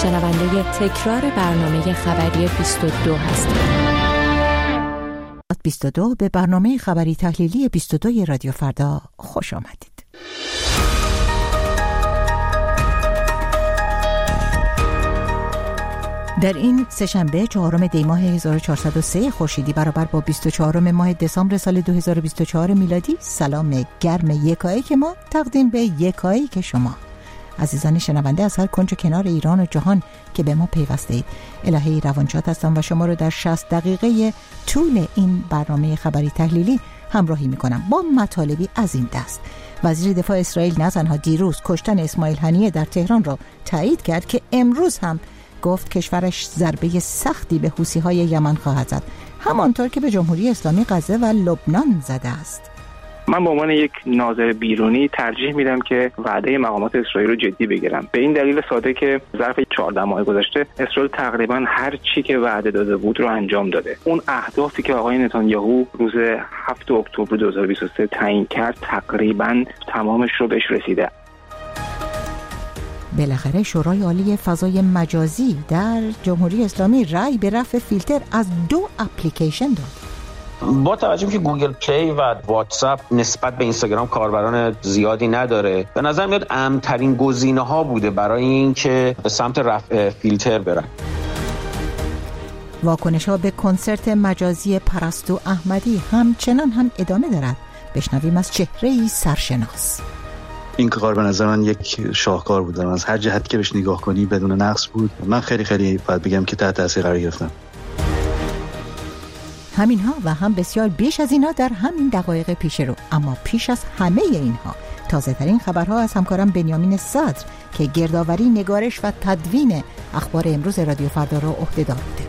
شنونده تکرار برنامه خبری 22 هستید. 22 به برنامه خبری تحلیلی 22 رادیو فردا خوش آمدید. در این سه‌شنبه 4 دی ماه 1403 خورشیدی برابر با 24 ماه دسامبر سال 2024 میلادی، سلام گرم یکایک ما تقدیم به یکایک شما عزیزان شنونده از هر کنج و کنار ایران و جهان که به ما پیوسته اید. الهه روانشاد هستم و شما رو در 60 دقیقه طول این برنامه خبری تحلیلی همراهی میکنم با مطالبی از این دست. وزیر دفاع اسرائیل نه تنها دیروز کشتن اسماعیل هنیه در تهران را تایید کرد که امروز هم گفت کشورش ضربه سختی به حوثی‌های یمن خواهد زد، همانطور که به جمهوری اسلامی غزه و لبنان زده است. من به عنوان یک ناظر بیرونی ترجیح میدم که وعده مقامات اسرائیل رو جدی بگیرم، به این دلیل ساده که ظرف 14 ماه گذشته اسرائیل تقریبا هر چی که وعده داده بود رو انجام داده. اون اهدافی که آقای نتانیاهو روز 7 اکتبر 2023 تعیین کرد تقریبا تمامش رو بهش رسیده. بالاخره شورای عالی فضای مجازی در جمهوری اسلامی رأی به رفع فیلتر از 2 اپلیکیشن داد. با توجه که گوگل پلی و واتساپ نسبت به اینستاگرام کاربران زیادی نداره، به نظر میاد امن‌ترین گزینه‌ها بوده برای اینکه به سمت رفع فیلتر برن. واکنش‌ها به کنسرت مجازی پرستو احمدی همچنان هم ادامه دارد. بشنویم از چهره‌ای سرشناس. این کار به نظر من یک شاهکار بود، از هر جهتی که بهش نگاه کنی بدون نقص بود. من خیلی باید بگم که تحت تاثیر قرار گرفتم. همینها و هم بسیار بیش از اینها در همین دقایق پیش رو. اما پیش از همه اینها تازه ترین خبرها از همکارم بنیامین صدر که گردآوری، نگارش و تدوین اخبار امروز رادیو فردا را عهده‌دار بوده.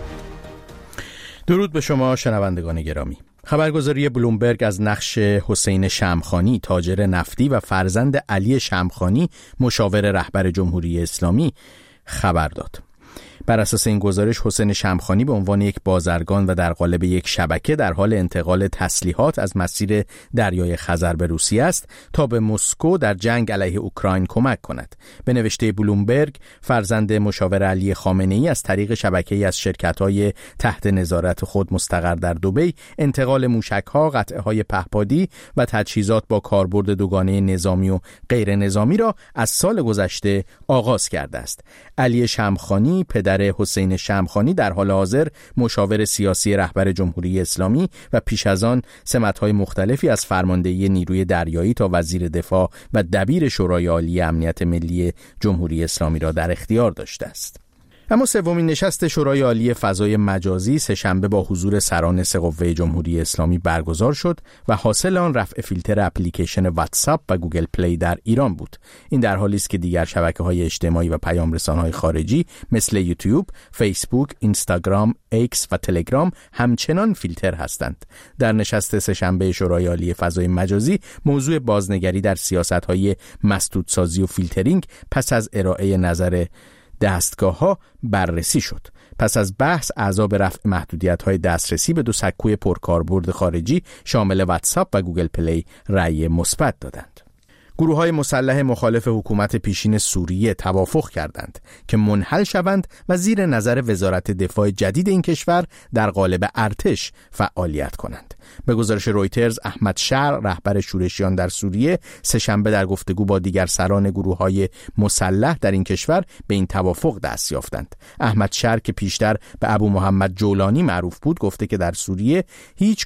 درود به شما شنوندگان گرامی. خبرگزاری بلومبرگ از نقش حسین شمخانی، تاجر نفتی و فرزند علی شمخانی، مشاور رهبر جمهوری اسلامی، خبر داد. بر اساس این گزارش حسین شمخانی به عنوان یک بازرگان و در قالب یک شبکه در حال انتقال تسلیحات از مسیر دریای خزر به روسیه است تا به مسکو در جنگ علیه اوکراین کمک کند. به نوشته بلومبرگ، فرزند مشاور علی خامنه‌ای از طریق شبکه‌ای از شرکت‌های تحت نظارت خود مستقر در دبی انتقال موشک‌ها، قطعه‌های پهپادی و تجهیزات با کاربرد دوگانه نظامی و غیر نظامی را از سال گذشته آغاز کرده است. علی شمخانی پدر حسین شمخانی در حال حاضر مشاور سیاسی رهبر جمهوری اسلامی و پیش از آن سمت‌های مختلفی از فرماندهی نیروی دریایی تا وزیر دفاع و دبیر شورای عالی امنیت ملی جمهوری اسلامی را در اختیار داشته است. اما سومین نشست شورای عالی فضای مجازی سه‌شنبه با حضور سران 3 قوه جمهوری اسلامی برگزار شد و حاصل آن رفع فیلتر اپلیکیشن واتساپ و گوگل پلی در ایران بود. این در حالی است که دیگر شبکه‌های اجتماعی و پیام رسان‌های خارجی مثل یوتیوب، فیسبوک، اینستاگرام، ایکس و تلگرام همچنان فیلتر هستند. در نشست سه‌شنبه شورای عالی فضای مجازی موضوع بازنگری در سیاست‌های مسدودسازی و فیلترینگ پس از ارائه نظر دستگاه‌ها بررسی شد. پس از بحث اعضا به رفع محدودیت‌های دسترسی به 2 سکوی پرکاربرد خارجی شامل واتساپ و گوگل پلی رأی مثبت دادند. گروه‌های مسلح مخالف حکومت پیشین سوریه توافق کردند که منحل شوند و زیر نظر وزارت دفاع جدید این کشور در قالب ارتش فعالیت کنند. به گزارش رویترز، احمد شر، رهبر شورشیان در سوریه، سه‌شنبه در گفتگو با دیگر سران گروه‌های مسلح در این کشور به این توافق دست یافتند. احمد شر که پیشتر به ابو محمد جولانی معروف بود، گفته که در سوریه هیچ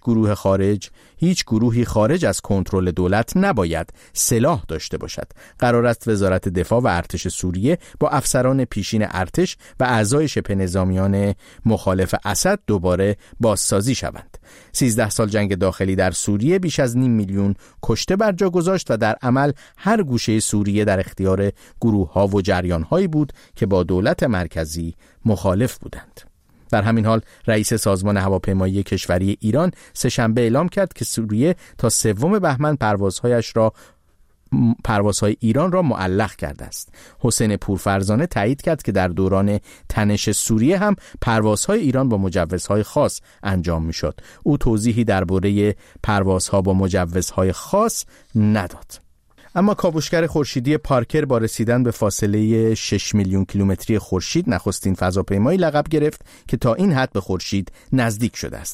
گروهی خارج از کنترل دولت نباید سلاح داشته باشد. قرار است وزارت دفاع و ارتش سوریه با افسران پیشین ارتش و اعضای شبه نظامیان مخالف اسد دوباره بازسازی شوند. 13 سال جنگ داخلی در سوریه بیش از 500,000 کشته بر جا گذاشت و در عمل هر گوشه سوریه در اختیار گروه‌ها و جریان‌هایی بود که با دولت مرکزی مخالف بودند. در همین حال رئیس سازمان هواپیمایی کشوری ایران سه‌شنبه اعلام کرد که سوریه تا 3 بهمن پروازهای ایران را معلق کرده است. حسین پورفرزانه تایید کرد که در دوران تنش سوریه هم پروازهای ایران با مجوزهای خاص انجام می‌شد. او توضیحی درباره پروازها با مجوزهای خاص نداد. اما کاوشگر خورشیدی پارکر با رسیدن به فاصله 6 میلیون کیلومتری خورشید نخستین فضاپیمایی لقب گرفت که تا این حد به خورشید نزدیک شده است.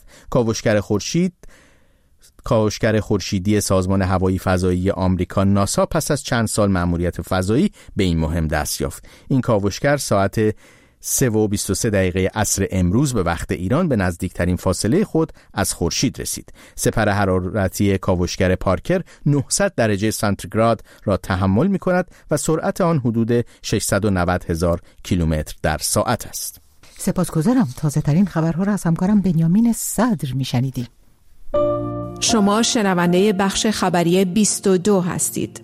کاوشگر خورشیدی سازمان هوایی فضایی آمریکا ناسا پس از چند سال مأموریت فضایی به این مهم دست یافت. این کاوشگر ساعت 3:23 عصر امروز به وقت ایران به نزدیکترین فاصله خود از خورشید رسید. سپر حرارتی کاوشگر پارکر 900 درجه سانتیگراد را تحمل می کند و سرعت آن حدود 690,000 کیلومتر در ساعت است. سپاسگزارم. تازه ترین خبرها را از همکارم بنیامین صدر می شنیدیم. شما شنونده بخش خبری 22 هستید.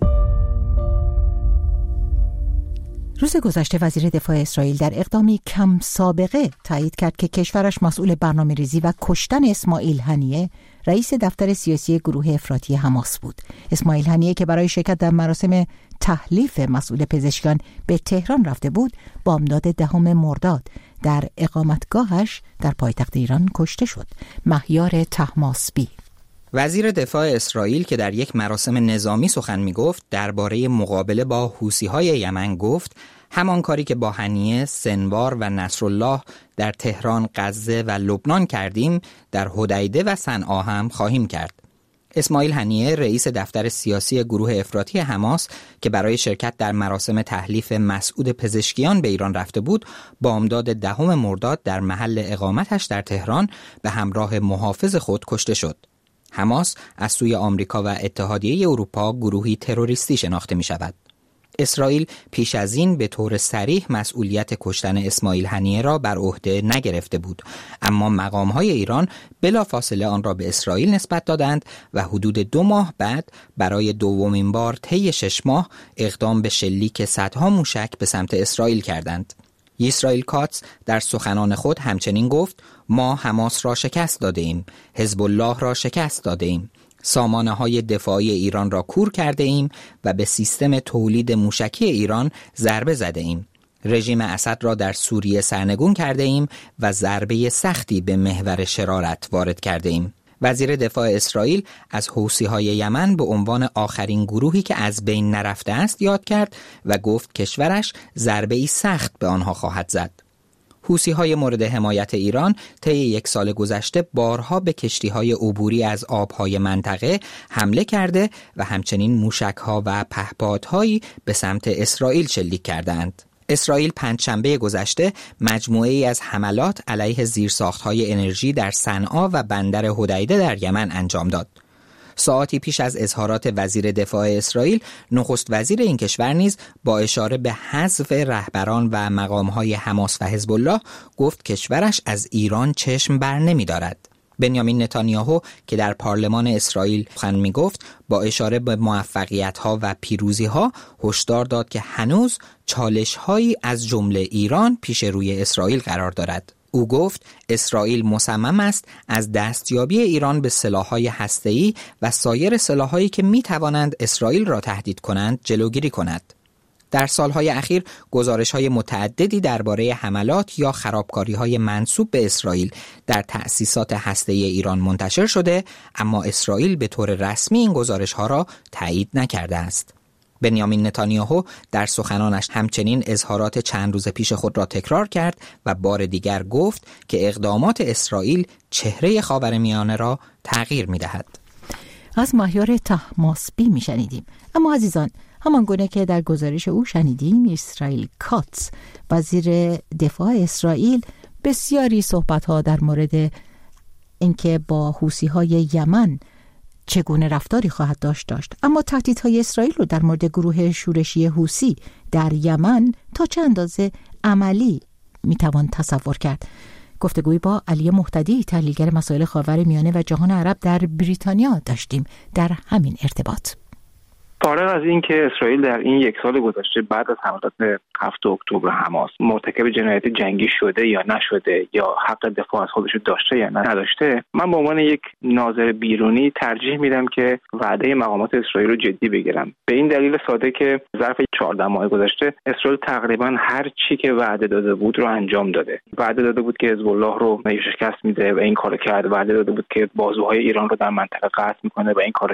روز گذشته وزیر دفاع اسرائیل در اقدامی کم سابقه تایید کرد که کشورش مسئول برنامه‌ریزی و کشتن اسماعیل هنیه، رئیس دفتر سیاسی گروه افراطی حماس بود. اسماعیل هنیه که برای شرکت در مراسم تحلیف مسئول پزشکان به تهران رفته بود، بامداد 10 مرداد در اقامتگاهش در پایتخت ایران کشته شد. مهیار طهماسبی. وزیر دفاع اسرائیل که در یک مراسم نظامی سخن می‌گفت درباره مقابله با حوثی‌های یمن گفت همان کاری که با هنیه، سنوار و نصرالله در تهران، غزه و لبنان کردیم در حدیده و صنعا هم خواهیم کرد. اسماعیل هنیه رئیس دفتر سیاسی گروه افراطی حماس که برای شرکت در مراسم تحلیف مسعود پزشکیان به ایران رفته بود، بامداد 10 مرداد در محل اقامتش در تهران به همراه محافظ خود کشته شد. حماس از سوی آمریکا و اتحادیه اروپا گروهی تروریستی شناخته می شود. اسرائیل پیش از این به طور صریح مسئولیت کشتن اسماعیل هنیه را بر عهده نگرفته بود، اما مقام‌های ایران بلافاصله آن را به اسرائیل نسبت دادند و حدود 2 ماه بعد برای دومین بار طی 6 ماه اقدام به شلیک صدها موشک به سمت اسرائیل کردند. یسرائیل کاتس در سخنان خود همچنین گفت ما حماس را شکست داده ایم، حزب الله را شکست داده ایم، سامانه‌های دفاعی ایران را کور کرده ایم و به سیستم تولید موشکی ایران ضربه زده ایم. رژیم اسد را در سوریه سرنگون کرده ایم و ضربه سختی به محور شرارت وارد کرده ایم. وزیر دفاع اسرائیل از حوثی‌های یمن به عنوان آخرین گروهی که از بین نرفته است یاد کرد و گفت کشورش ضربه‌ای سخت به آنها خواهد زد. حوثی‌های مورد حمایت ایران طی 1 سال گذشته بارها به کشتی‌های عبوری از آب‌های منطقه حمله کرده و همچنین موشک‌ها و پهپادهایی به سمت اسرائیل شلیک کردند. اسرائیل پنجشنبه گذشته مجموعه‌ای از حملات علیه زیرساخت‌های انرژی در صنعا و بندر حدیده در یمن انجام داد. ساعاتی پیش از اظهارات وزیر دفاع اسرائیل، نخست وزیر این کشور نیز با اشاره به حذف رهبران و مقام‌های حماس و حزب الله گفت کشورش از ایران چشم بر نمی‌دارد. بنیامین نتانیاهو که در پارلمان اسرائیل سخن می‌گفت با اشاره به موفقیت‌ها و پیروزی‌ها هشدار داد که هنوز چالش‌هایی از جمله ایران پیش روی اسرائیل قرار دارد. او گفت اسرائیل مصمم است از دستیابی ایران به سلاح‌های هسته‌ای و سایر سلاح‌هایی که می‌توانند اسرائیل را تهدید کنند جلوگیری کند. در سالهای اخیر گزارش‌های متعددی درباره حملات یا خرابکاری‌های منسوب به اسرائیل در تأسیسات هسته‌ای ایران منتشر شده، اما اسرائیل به طور رسمی این گزارش‌ها را تایید نکرده است. بنیامین نتانیاهو در سخنانش همچنین اظهارات چند روز پیش خود را تکرار کرد و بار دیگر گفت که اقدامات اسرائیل چهره خاورمیانه را تغییر می‌دهد. از مهیار طهماسبی می‌شنیدیم. اما عزیزان، همان گونه که در گزارش او شنیدیم، اسرائیل کاتس وزیر دفاع اسرائیل بسیاری صحبت‌ها در مورد اینکه با حوثی‌های یمن چگونه رفتاری خواهد داشت، اما تهدیدهای اسرائیل رو در مورد گروه شورشی حوثی در یمن تا چه اندازه عملی میتوان تصور کرد. گفتگوی با علی مهتدی، تحلیلگر مسائل خاورمیانه و جهان عرب در بریتانیا داشتیم در همین ارتباط. فارغ از این که اسرائیل در این 1 سال گذشته بعد از حملات 7 اکتبر حماس مرتکب جنایت جنگی شده یا نشده یا حق دفاع از خودش داشته یا نداشته، من به عنوان یک ناظر بیرونی ترجیح میدم که وعده مقامات اسرائیل رو جدی بگیرم. به این دلیل ساده که ظرف 14 ماه گذشته اسرائیل تقریبا هر چی که وعده داده بود رو انجام داده. وعده داده بود که حزب الله رو شکست میده و این کارو کرد. وعده داده بود که بازوهای ایران رو در منطقه قطع میکنه و این کارو کرد.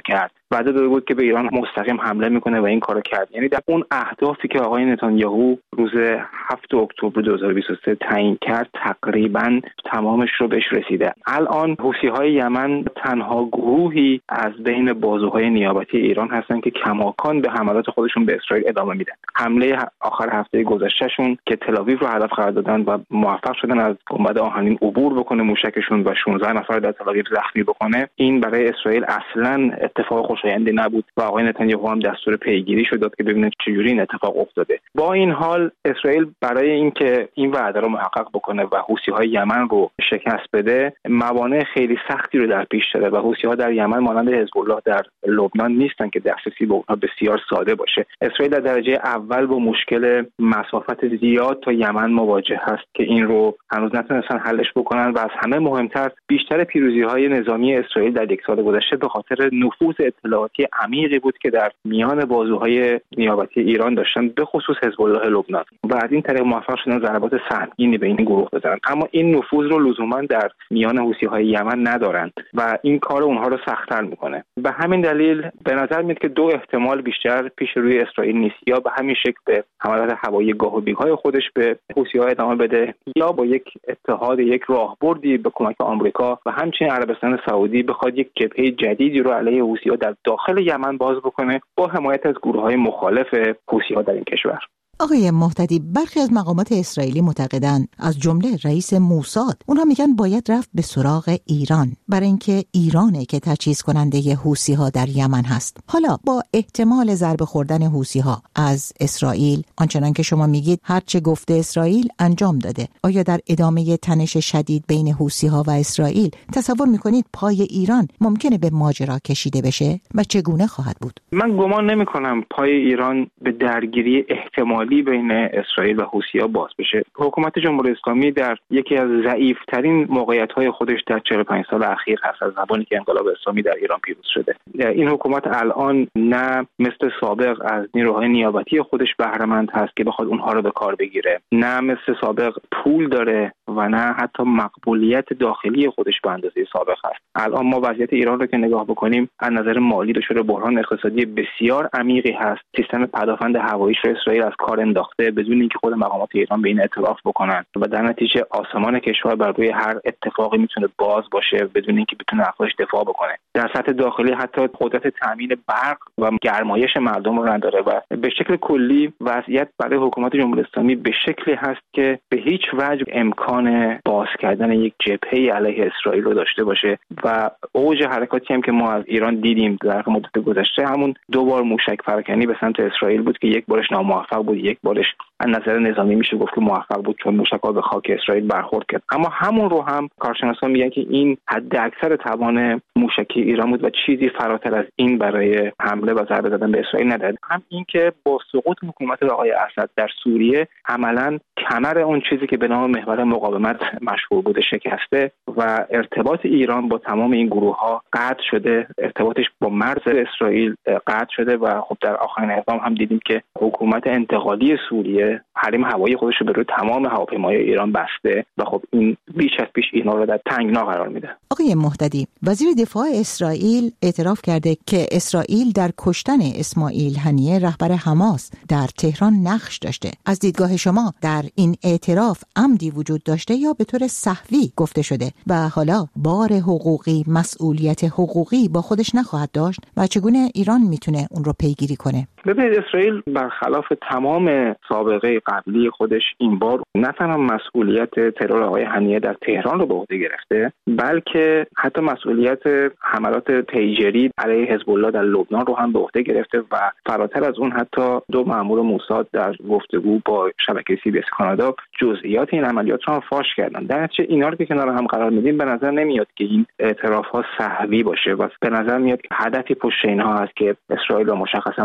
وعده داده بود که به ایران مستقیم حمله میکنه و این کارو کرد. یعنی در اون اهدافی که آقای نتانیاهو روز 7 اکتبر 2023 تعیین کرد تقریبا تمامش رو بهش رسیده. الان حوثی‌های یمن تنها گروهی از بین بازوهای نیابتی ایران هستن که کماکان به حملات خودشون به اسرائیل ادامه میدن. حمله آخر هفته گذشتهشون که تل‌آویو رو هدف قرار دادن و موفق شدن از گنبد آهنین عبور بکنه موشکشون و 16 نفر در تل‌آویو زخمی بکنه، این برای اسرائیل اصلا اتفاق خوشایندی نبود و آقای نتانیاهو هم دستور پیگیری شد داد که ببینه چجوری این اتفاق افتاده. با این حال اسرائیل برای اینکه این وعده رو محقق بکنه و حوثی‌های یمن رو شکست بده، موانع خیلی سختی رو در پیش داره و حوثی‌ها در یمن مانند حزب الله در لبنان نیستن که دسترسی به اونها بسیار ساده باشه. اسرائیل در درجه اول با مشکل مسافت زیاد تا یمن مواجه هست که این رو هنوز نتونستن حلش بکنن و از همه مهمتر بیشتر پیروزی‌های نظامی اسرائیل در یک سال گذشته به خاطر نفوذ اطلاعاتی عمیقی بود که در میان بازوهای نیابتی ایران داشتن، به خصوص حزب الله لبنان، و از این طریق موفق شدن ضربات سهمگینی به این گروه بزنن. اما این نفوذ رو لزوما در میان حوثی‌های یمن ندارن و این کار اونها رو سخت‌تر میکنه. به همین دلیل به نظر میاد که دو احتمال بیشتر پیش روی اسرائیل نیست: یا به همین شکل به حملات هوایی گاه و بیگاه خودش به حوثی‌ها ادامه بده، یا با یک اتحاد، یک راهبردی به کمک آمریکا و همچنین عربستان سعودی بخواد یک جبهه جدیدی رو علیه حوثی‌ها در داخل یمن باز بکنه با حمایت از گروه‌های مخالف حوثی‌ها در این کشور. آقای مهتدی، برخی از مقامات اسرائیلی معتقدند، از جمله رئیس موساد، اونها میگن باید رفت به سراغ ایران برای اینکه ایرانه که تجهیز کننده حوثی‌ها در یمن هست. حالا با احتمال ضربه خوردن حوثی‌ها از اسرائیل، آنچنان که شما میگید هر چه گفته اسرائیل انجام داده، آیا در ادامه تنش شدید بین حوثی‌ها و اسرائیل تصور میکنید پای ایران ممکنه به ماجرا کشیده بشه و چگونه خواهد بود؟ من گمان نمی‌کنم پای ایران به درگیری احتمالی بین اسرائیل و حوثی‌ها باز بشه. حکومت جمهوری اسلامی در یکی از ضعیف‌ترین موقعیت‌های خودش در 45 سال اخیر هست از زمانی که انقلاب اسلامی در ایران پیروز شده. این حکومت الان نه مثل سابق از نیروهای نیابتی خودش بهره‌مند هست که بخواد اونها رو به کار بگیره، نه مثل سابق پول داره و نه حتی مقبولیت داخلی خودش به اندازه سابق هست. الان ما وضعیت ایران رو که نگاه بکنیم، از نظر مالی دچار بحران اقتصادی بسیار عمیقی هست. سیستم پدافند هواییش رو اسرائیل از کار انداخته بدون اینکه خود مقامات ایران به این اعتراف بکنن و در نتیجه آسمان کشور بر روی هر اتفاقی میتونه باز باشه بدون اینکه بتونه ازش دفاع بکنه. در سطح داخلی حتی قدرت تامین برق و گرمایش مردم رو نداره و به شکل کلی وضعیت برای حکومت جمهوری اسلامی به شکلی هست که به هیچ وجه امکان باز کردن یک جبهه علیه اسرائیل رو داشته باشه و اوج حرکاتی هم که ما از ایران دیدیم در مدت گذشته همون دو بار موشک پراکنی به سمت اسرائیل بود که یک بارش ناموفق بود، یک بارش از نظر نظامی میشه گفت که موفق بود چون موشک‌ها به خاک اسرائیل برخورد کرد. اما همون رو هم کارشناسان میگن که این حد اکثر توان موشکی ایران بود و چیزی فراتر از این برای حمله و ضربه زدن به اسرائیل نداشت. هم این که با سقوط حکومت آقای اسد در سوریه عملاً کمر اون چیزی که به نام محور مقاومت مشهور بوده شکسته و ارتباط ایران با تمام این گروه‌ها قطع شده، ارتباطش با مرز اسرائیل قطع شده و خب در آخرین اقدام هم دیدیم که حکومت انتقالی سوریه حریم هوایی خودش رو به روی تمام هواپیماهای ایران بسته و خب این بیش از پیش اینا رو در تنگنا قرار میده. آقای مهتدی، وزیر دفاع اسرائیل اعتراف کرده که اسرائیل در کشتن اسماعیل هنیه رهبر حماس در تهران نقش داشته. از دیدگاه شما در این اعتراف عمدی وجود داشته یا به طور سهوی گفته شده و حالا بار حقوقی، مسئولیت حقوقی با خودش نخواهد داشت و چگونه ایران میتونه اون رو پیگیری کنه؟ ببینید، اسرائیل برخلاف تمام سابقه قبلی خودش این بار نه تنها مسئولیت ترور آقای هنیه در تهران رو به عهده گرفته، بلکه حتی مسئولیت حملات پیجری علیه حزب الله در لبنان رو هم به عهده گرفته و فراتر از اون حتی دو مأمور موساد در گفتگو با شبکه CBS کانادا جزئیات این عملیات رو هم فاش کردن. در نتیجه اینا رو که کنار هم قرار میدیم به نظر نمیاد که این اعتراف‌ها سهوی باشه و به نظر میاد که هدفی پشت اینها هست که اسرائیل و مشخصا موساد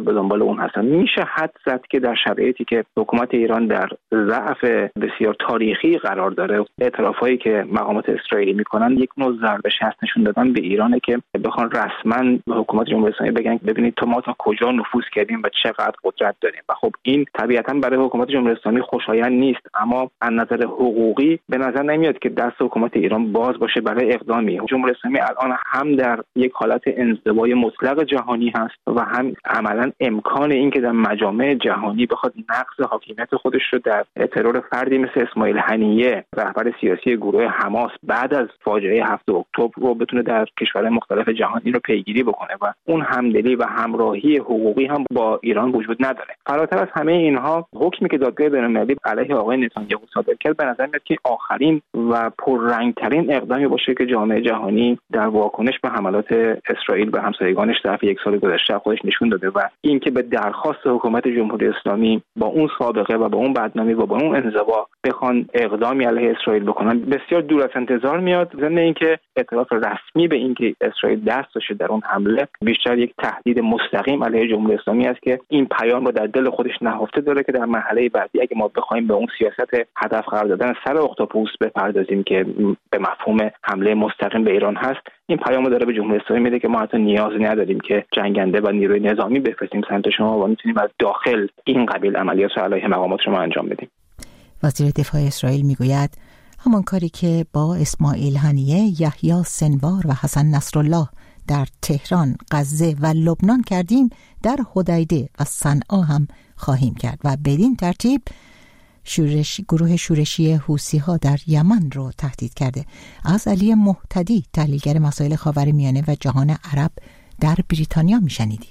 به دنبال اون هستن. میشه حد زد که در شرایطی که حکومت ایران در ضعف بسیار تاریخی قرار داره، اعترافایی که مقامات اسرائیلی میکنن یک نوع ضربه شست نشون دادن به ایرانه که بخوان رسما به حکومت جمهوری اسلامی بگن ببینید ما تا کجا نفوذ کردیم و چقدر قدرت داریم. و خب این طبیعتا برای حکومت جمهوری اسلامی خوشایند نیست، اما از نظر حقوقی به نظر نمیاد که دست حکومت ایران باز باشه برای اقدامی. جمهوری اسلامی الان هم در یک حالت انزوای مطلق جهانی هست و هم عملا امکان این که در مجامع جهانی بخواد نقض حاکمیت خودش رو در ترور فردی مثل اسماعیل هنیه رهبر سیاسی گروه حماس بعد از فاجعه 7 اکتبر رو بتونه در کشورهای مختلف جهانی رو پیگیری بکنه و اون همدلی و همراهی حقوقی هم با ایران وجود نداره. فراتر از همه اینها حکمی که دادگاه بین‌المللی علیه آقای نتانیاهو صادر کرد به نظر میاد که آخرین و پررنگترین اقدامی باشه که جامعه جهانی در واکنش به حملات اسرائیل به همسایگانش در یک سال گذشته خودش نشون داده و این که به درخواست حکومت جمهوری اسلامی با اون سابقه و با اون بدنامی و با اون انزوا بخوان اقدامی علیه اسرائیل بکنن بسیار دور از انتظار میاد. ضمن اینکه اعتراف رسمی به اینکه اسرائیل دست داشته در اون حمله بیشتر یک تهدید مستقیم علیه جمهوری اسلامی است که این پیام رو در دل خودش نهفته داره که در مرحله بعدی اگه ما بخوایم به اون سیاست هدف قرار دادن سر اختاپوس بپردازیم که به مفهوم حمله مستقیم به ایران هست، این پیامو داره به جمهوری اسلامی میده که ما حتی نیازی نداریم که جنگنده و نیروی نظامی بفرستیم سمت شما و میتونیم از داخل این قبیل عملیات رو علیه مقامات شما انجام بدیم. وزیر دفاع اسرائیل میگوید همان کاری که با اسماعیل هنیه، یحیی سنوار و حسن نصرالله در تهران، غزه و لبنان کردیم در حدیده و صنعا هم خواهیم کرد و بدین ترتیب گروه شورشی حوثی‌ها در یمن رو تهدید کرده. از علی مهتدی، تحلیلگر مسائل خاورمیانه و جهان عرب در بریتانیا میشنیدیم.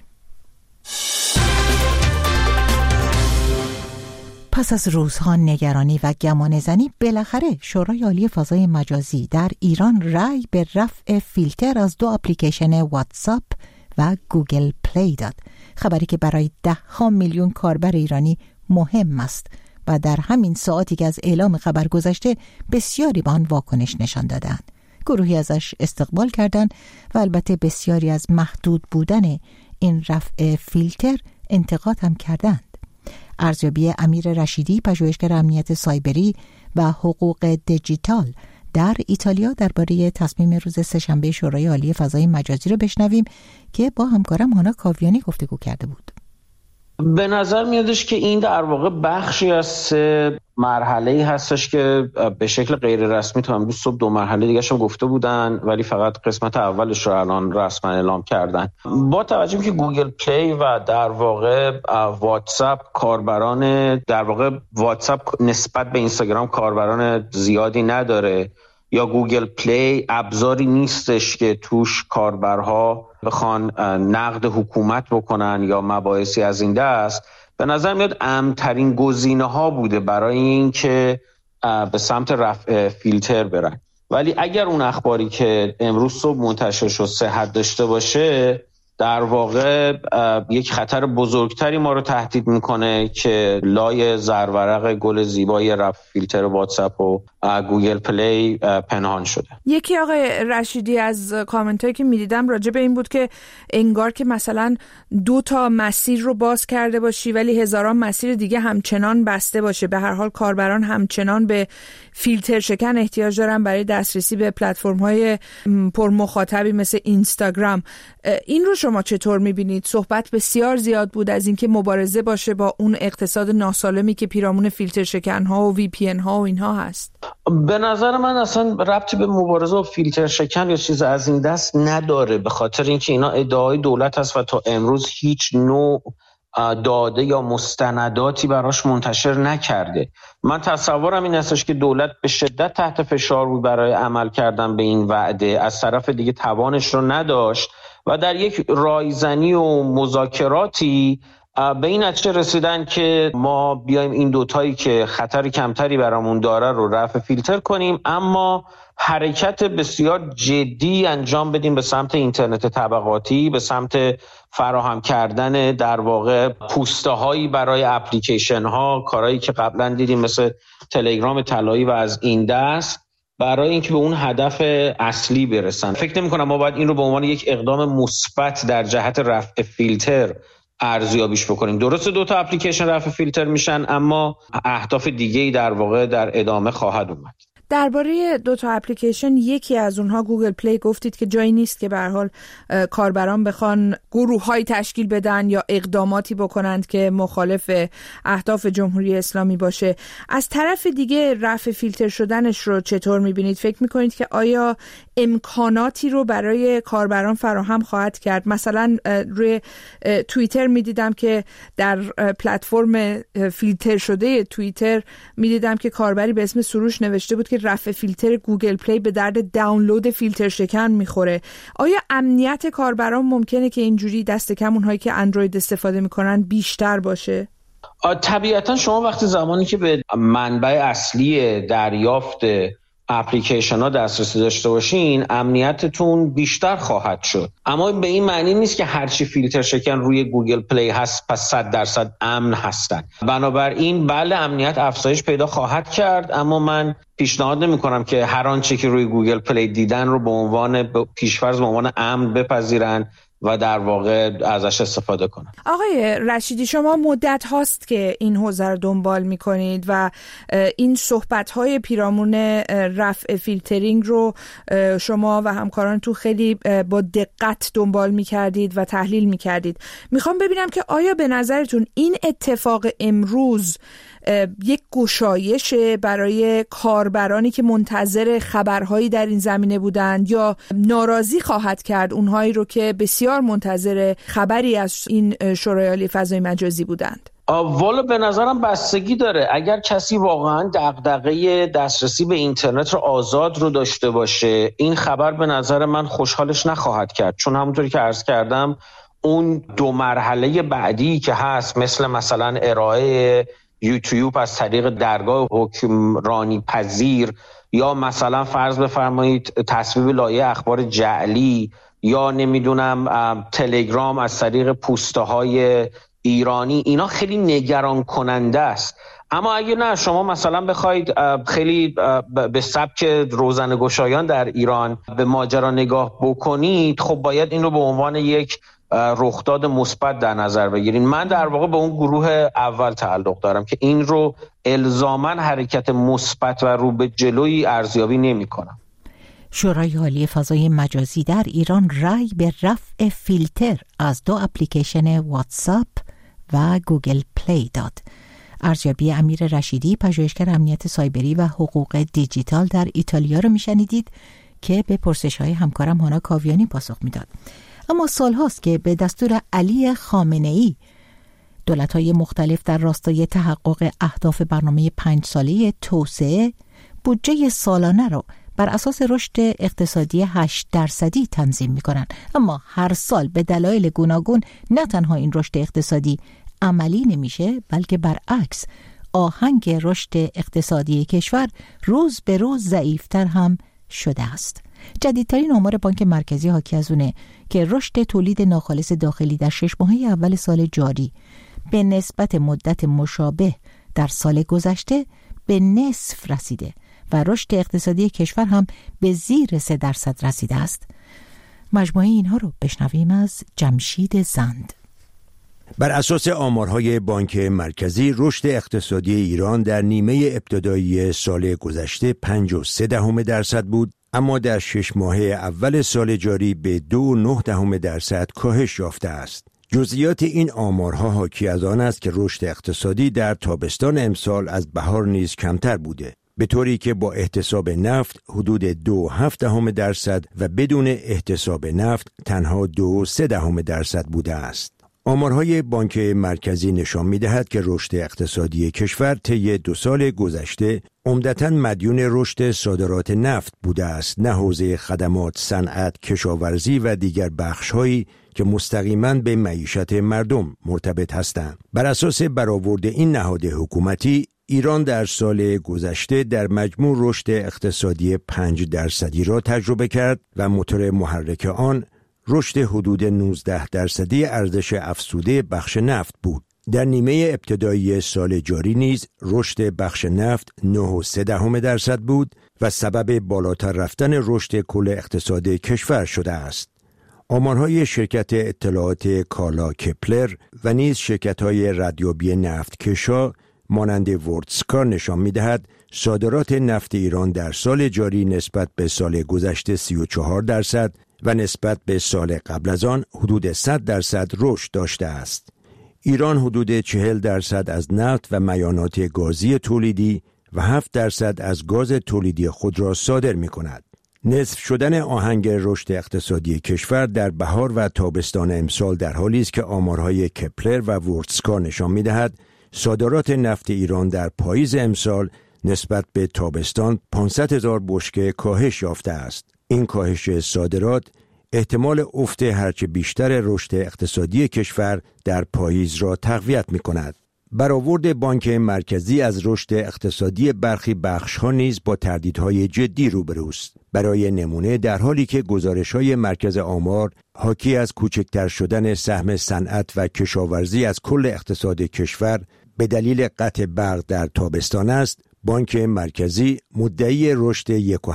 پس از روزها نگرانی و گمانه‌زنی بالاخره شورای عالی فضای مجازی در ایران رأی به رفع فیلتر از 2 اپلیکیشن واتساپ و گوگل پلی داد. خبری که برای 10 میلیون کاربر ایرانی مهم است و در همین ساعتی که از اعلام خبر گذشته بسیاری به آن واکنش نشان دادند. گروهی ازش استقبال کردند و البته بسیاری از محدود بودن این رفع فیلتر انتقاد هم کردند. ارزیابی امیر رشیدی، پژوهشگر امنیت سایبری و حقوق دیجیتال در ایتالیا درباره تصمیم روز سه‌شنبه شورای عالی فضای مجازی رو بشنویم که با همکارم هانا کاویانی گفتگو کرده بود. به نظر میادش که این در واقع بخشی از مرحله‌ای هستش که به شکل غیر رسمی تا امروز صبح 2 مرحله دیگه هم گفته بودن ولی فقط قسمت اولش رو الان رسما اعلام کردن. با توجه که گوگل پلی و در واقع واتساپ کاربران در واقع واتساپ نسبت به اینستاگرام کاربران زیادی نداره یا گوگل پلی ابزاری نیستش که توش کاربرها بخوان نقد حکومت بکنن یا مباحثی از این دست، به نظر میاد امن‌ترین گزینه‌ها بوده برای این که به سمت رفع فیلتر برن. ولی اگر اون اخباری که امروز صبح منتشر شد صحت داشته باشه، در واقع یک خطر بزرگتری ما رو تهدید میکنه که لای زرورق گل زیبای رفع فیلتر واتساپ و گوگل پلی پنهان شده. یکی آقای رشیدی از کامنتایی که میدیدم راجع به این بود که انگار که مثلا 2 مسیر رو باز کرده باشی ولی هزاران مسیر دیگه همچنان بسته باشه. به هر حال کاربران همچنان به فیلتر شکن احتیاج دارن برای دسترسی به پلتفرم‌های پرمخاطبی مثل اینستاگرام. این رو شما چطور میبینید؟ صحبت بسیار زیاد بود از اینکه مبارزه باشه با اون اقتصاد ناسالمی که پیرامون فیلتر شکن‌ها و وی پی ان ها و اینها هست. به نظر من اصلا ربطی به مبارزه و فیلتر شکن یا چیز از این دست نداره، به خاطر اینکه اینا ادعای دولت هست و تا امروز هیچ نوع داده یا مستنداتی براش منتشر نکرده. من تصورم این هستش که دولت به شدت تحت فشار بود برای عمل کردن به این وعده، از طرف دیگه توانش رو نداشت و در یک رایزنی و مذاکراتی به این نتیجه رسیدن که ما بیایم این 2 که خطر کمتری برامون داره رو رفع فیلتر کنیم، اما حرکت بسیار جدی انجام بدیم به سمت اینترنت طبقاتی، به سمت فراهم کردن در واقع پوسته هایی برای اپلیکیشن ها، کارهایی که قبلا دیدیم مثل تلگرام طلایی و از این دست، برای اینکه به اون هدف اصلی برسن. فکر نمی‌کنم ما باید این رو به عنوان یک اقدام مثبت در جهت رفع فیلتر ارزیابیش بکنیم. درسته 2 تا اپلیکیشن رفع فیلتر میشن، اما اهداف دیگه‌ای در واقع در ادامه خواهد اومد. درباره 2 تا اپلیکیشن، یکی از اونها گوگل پلی، گفتید که جایی نیست که به هر حال کاربران بخوان گروه‌های تشکیل بدن یا اقداماتی بکنند که مخالف اهداف جمهوری اسلامی باشه. از طرف دیگه رفع فیلتر شدنش رو چطور می‌بینید؟ فکر می‌کنید که آیا امکاناتی رو برای کاربران فراهم خواهد کرد؟ مثلا روی توییتر می‌دیدم که در پلتفرم فیلتر شده توییتر می‌دیدم که کاربری به اسم سروش نوشته بود که رفع فیلتر گوگل پلی به درد دانلود فیلتر شکن میخوره. آیا امنیت کاربران ممکنه که اینجوری دست کم اونهایی که اندروید استفاده میکنن بیشتر باشه؟ طبیعتا شما وقتی زمانی که به منبع اصلی دریافت اپلیکیشن ها دسترسی داشته باشین، امنیتتون بیشتر خواهد شد. اما به این معنی نیست که هرچی فیلتر شکن روی گوگل پلی هست پس 100% امن هستن. بنابراین بله، امنیت افزایش پیدا خواهد کرد، اما من پیشنهاد نمی کنم که هر آنچه که روی گوگل پلی دیدن رو به عنوان پیشفرض به عنوان امن بپذیرن و در واقع ازش استفاده کنن. آقای رشیدی، شما مدت هاست که این حوزه رو دنبال میکنید و این صحبت‌های پیرامون رفع فیلترینگ رو شما و همکاران تو خیلی با دقت دنبال میکردید و تحلیل میکردید. میخوام ببینم که آیا به نظرتون این اتفاق امروز یک گشایش برای کاربرانی که منتظر خبرهایی در این زمینه بودند یا ناراضی خواهد کرد اونهایی رو که بسیار منتظر خبری از این شورای عالی فضای مجازی بودند؟ والا به نظرم بستگی داره. اگر کسی واقعا دغدغه دسترسی به اینترنت رو آزاد رو داشته باشه، این خبر به نظر من خوشحالش نخواهد کرد، چون همونطوری که عرض کردم اون 2 مرحله بعدی که هست، مثلا ارائه یوتیوب از طریق درگاه حکمرانی پذیر، یا مثلا فرض بفرمایید تصویب لایحه اخبار جعلی، یا نمیدونم تلگرام از طریق پوسته های ایرانی، اینا خیلی نگران کننده است. اما اگه نه، شما مثلا بخواید خیلی به سبک روزنه‌گشایان در ایران به ماجرا نگاه بکنید، خب باید این رو به عنوان یک رخداد مثبت در نظر بگیرین. من در واقع به اون گروه اول تعلق دارم که این رو الزاماً حرکت مثبت و رو به جلوی ارزیابی نمی‌کنم. شورای عالی فضای مجازی در ایران رأی به رفع فیلتر از 2 اپلیکیشن واتساپ و گوگل پلی داد. ارزیابی امیر رشیدی، پژوهشگر امنیت سایبری و حقوق دیجیتال در ایتالیا رو میشنیدید که به پرسش‌های همکارم هانا کاویانی پاسخ میداد. اما سال هاست که به دستور علی خامنه‌ای دولت‌های مختلف در راستای تحقق اهداف برنامه 5 ساله توسعه بودجه سالانه رو بر اساس رشد اقتصادی 8% تنظیم می‌کنند. اما هر سال به دلایل گوناگون نه تنها این رشد اقتصادی عملی نمیشه، بلکه برعکس آهنگ رشد اقتصادی کشور روز به روز ضعیف‌تر هم شده است. جدیدترین آمار بانک مرکزی حاکی از اونه که رشد تولید ناخالص داخلی در 6 ماهه اول سال جاری به نسبت مدت مشابه در سال گذشته به نصف رسیده و رشد اقتصادی کشور هم به زیر 3% رسیده است. مجموعه اینها رو بشنویم از جمشید زند. بر اساس آمارهای بانک مرکزی، رشد اقتصادی ایران در نیمه ابتدایی سال گذشته 5.3% بود، اما در 6 ماهه اول سال جاری به 2.9% کاهش یافته است. جزئیات این آمارها حاکی از آن است که رشد اقتصادی در تابستان امسال از بهار نیز کمتر بوده، به طوری که با احتساب نفت حدود 2.7% و بدون احتساب نفت تنها 2.3% بوده است. آمارهای بانک مرکزی نشان می‌دهد که رشد اقتصادی کشور طی 2 سال گذشته عمدتاً مدیون رشد صادرات نفت بوده است، نه حوزه خدمات، صنعت، کشاورزی و دیگر بخش‌هایی که مستقیماً به معیشت مردم مرتبط هستند. بر اساس برآورد این نهاد حکومتی، ایران در سال گذشته در مجموع رشد اقتصادی 5% را تجربه کرد و موتور محرک آن رشد حدود 19% ارزش افزوده بخش نفت بود. در نیمه ابتدایی سال جاری نیز رشد بخش نفت 9.3% بود و سبب بالاتر رفتن رشد کل اقتصاد کشور شده است. آمارهای شرکت اطلاعات کالا کپلر و نیز شرکت‌های ردیابی نفتکشا مانند وردسکار نشان می‌دهد صادرات نفت ایران در سال جاری نسبت به سال گذشته 34% و نسبت به سال قبل از آن حدود 100% رشد داشته است. ایران حدود 40% از نفت و میانات گازی تولیدی و 7% از گاز تولیدی خود را صادر می‌کند. نصف شدن آهنگ رشد اقتصادی کشور در بهار و تابستان امسال در حالی است که آمارهای کپلر و وردسکار نشان می‌دهد صادرات نفت ایران در پاییز امسال نسبت به تابستان 500,000 بشکه کاهش یافته است. این کاهش صادرات احتمال افت هرچه بیشتر رشد اقتصادی کشور در پاییز را تقویت می‌کند. برآورد بانک مرکزی از رشد اقتصادی برخی بخش‌ها نیز با تردیدهای جدی روبروست. برای نمونه در حالی که گزارش‌های مرکز آمار حاکی از کوچکتر شدن سهم صنعت و کشاورزی از کل اقتصاد کشور به دلیل قطع برق در تابستان است، بانک مرکزی مدعی رشد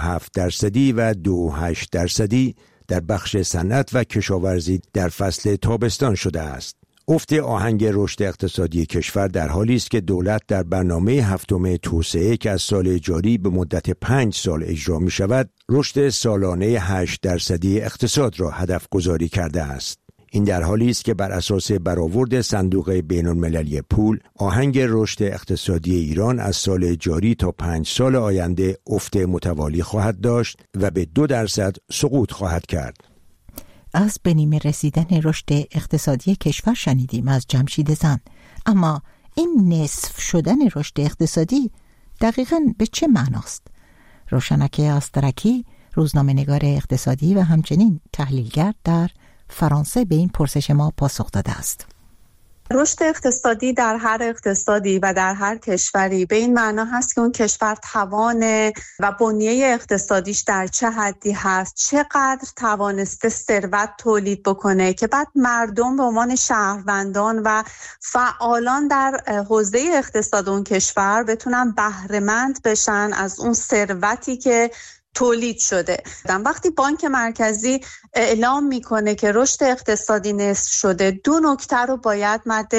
1.7% و 2.8% در بخش صنعت و کشاورزی در فصل تابستان شده است. افت آهنگ رشد اقتصادی کشور در حالی است که دولت در برنامه هفتم توسعه که از سال جاری به مدت 5 سال اجرا می شود، رشد سالانه 8% اقتصاد را هدف گذاری کرده است. این در حالی است که بر اساس برآورد صندوق بین‌المللی پول، آهنگ رشد اقتصادی ایران از سال جاری تا 5 سال آینده افت متوالی خواهد داشت و به 2% سقوط خواهد کرد. از به نیمه رسیدن رشد اقتصادی کشور شنیدیم از جمشید زن، اما این نصف شدن رشد اقتصادی دقیقاً به چه معناست؟ روشنک آسترکی، روزنامه‌نگار اقتصادی و همچنین تحلیلگر در فرانسه به این پرسش ما پاسخ داده است. رشد اقتصادی در هر اقتصادی و در هر کشوری به این معنا هست که اون کشور توان و بنیه اقتصادیش در چه حدی هست، چقدر توانسته ثروت تولید بکنه که بعد مردم به عنوان شهروندان و فعالان در حوزه اقتصاد اون کشور بتونن بهره‌مند بشن از اون ثروتی که تولید شده. وقتی بانک مرکزی اعلام میکنه که رشد اقتصادی نصف شده، 2 نکته رو باید مد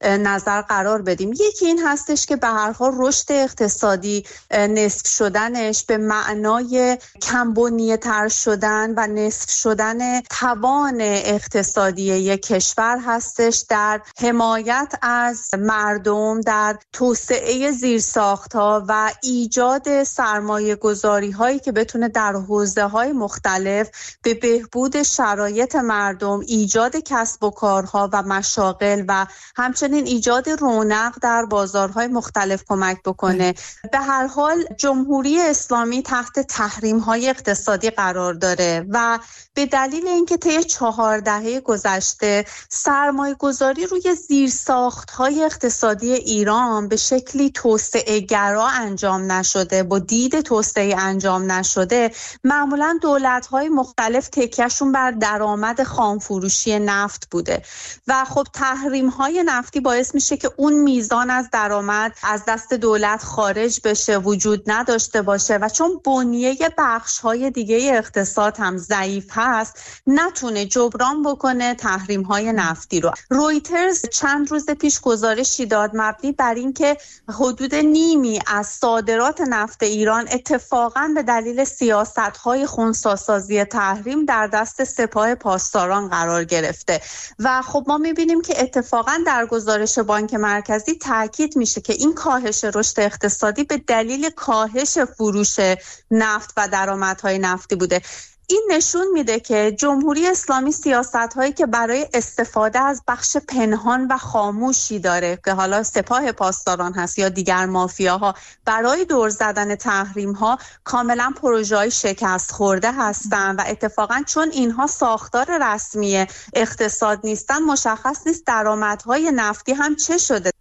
نظر قرار بدیم. یکی این هستش که به هر حال رشد اقتصادی نصف شدنش به معنای کم‌بنیه‌تر شدن و نصف شدن توان اقتصادی یک کشور هستش در حمایت از مردم، در توسعه زیرساخت‌ها و ایجاد سرمایه‌گذاری‌هایی که بتونه در حوزه‌های مختلف به بهبود شرایط مردم، ایجاد کسب و کارها و مشاغل و همچنین ایجاد رونق در بازارهای مختلف کمک بکنه. به هر حال جمهوری اسلامی تحت تحریم‌های اقتصادی قرار داره و به دلیل اینکه طی 4 دهه گذشته سرمایه‌گذاری روی زیرساخت‌های اقتصادی ایران به شکلی توسعه‌گرا انجام نشده، با دید توسعه انجام نشده، معمولاً دولت‌های مختلف تکیه‌شون بر درآمد خامفروشی نفت بوده و خب تحریم‌های نفتی باعث میشه که اون میزان از درآمد از دست دولت خارج بشه، وجود نداشته باشه و چون بنیه بخش‌های دیگه اقتصاد هم ضعیف هست، نتونه جبران بکنه تحریم‌های نفتی رو. رویترز چند روز پیش گزارشی داد مبنی بر اینکه حدود نیمی از صادرات نفت ایران اتفاقاً به دلیل سیاست‌های خنثی‌سازی تحریم در دست سپاه پاسداران قرار گرفته و خب ما می‌بینیم که اتفاقاً در گزارش بانک مرکزی تاکید میشه که این کاهش رشد اقتصادی به دلیل کاهش فروش نفت و درآمدهای نفتی بوده. این نشون میده که جمهوری اسلامی سیاست‌هایی که برای استفاده از بخش پنهان و خاموشی داره که حالا سپاه پاسداران هست یا دیگر مافیاها، برای دور زدن تحریم‌ها کاملا پروژه‌های شکست خورده هستن و اتفاقا چون اینها ساختار رسمی اقتصاد نیستن، مشخص نیست درآمدهای نفتی هم چه شده.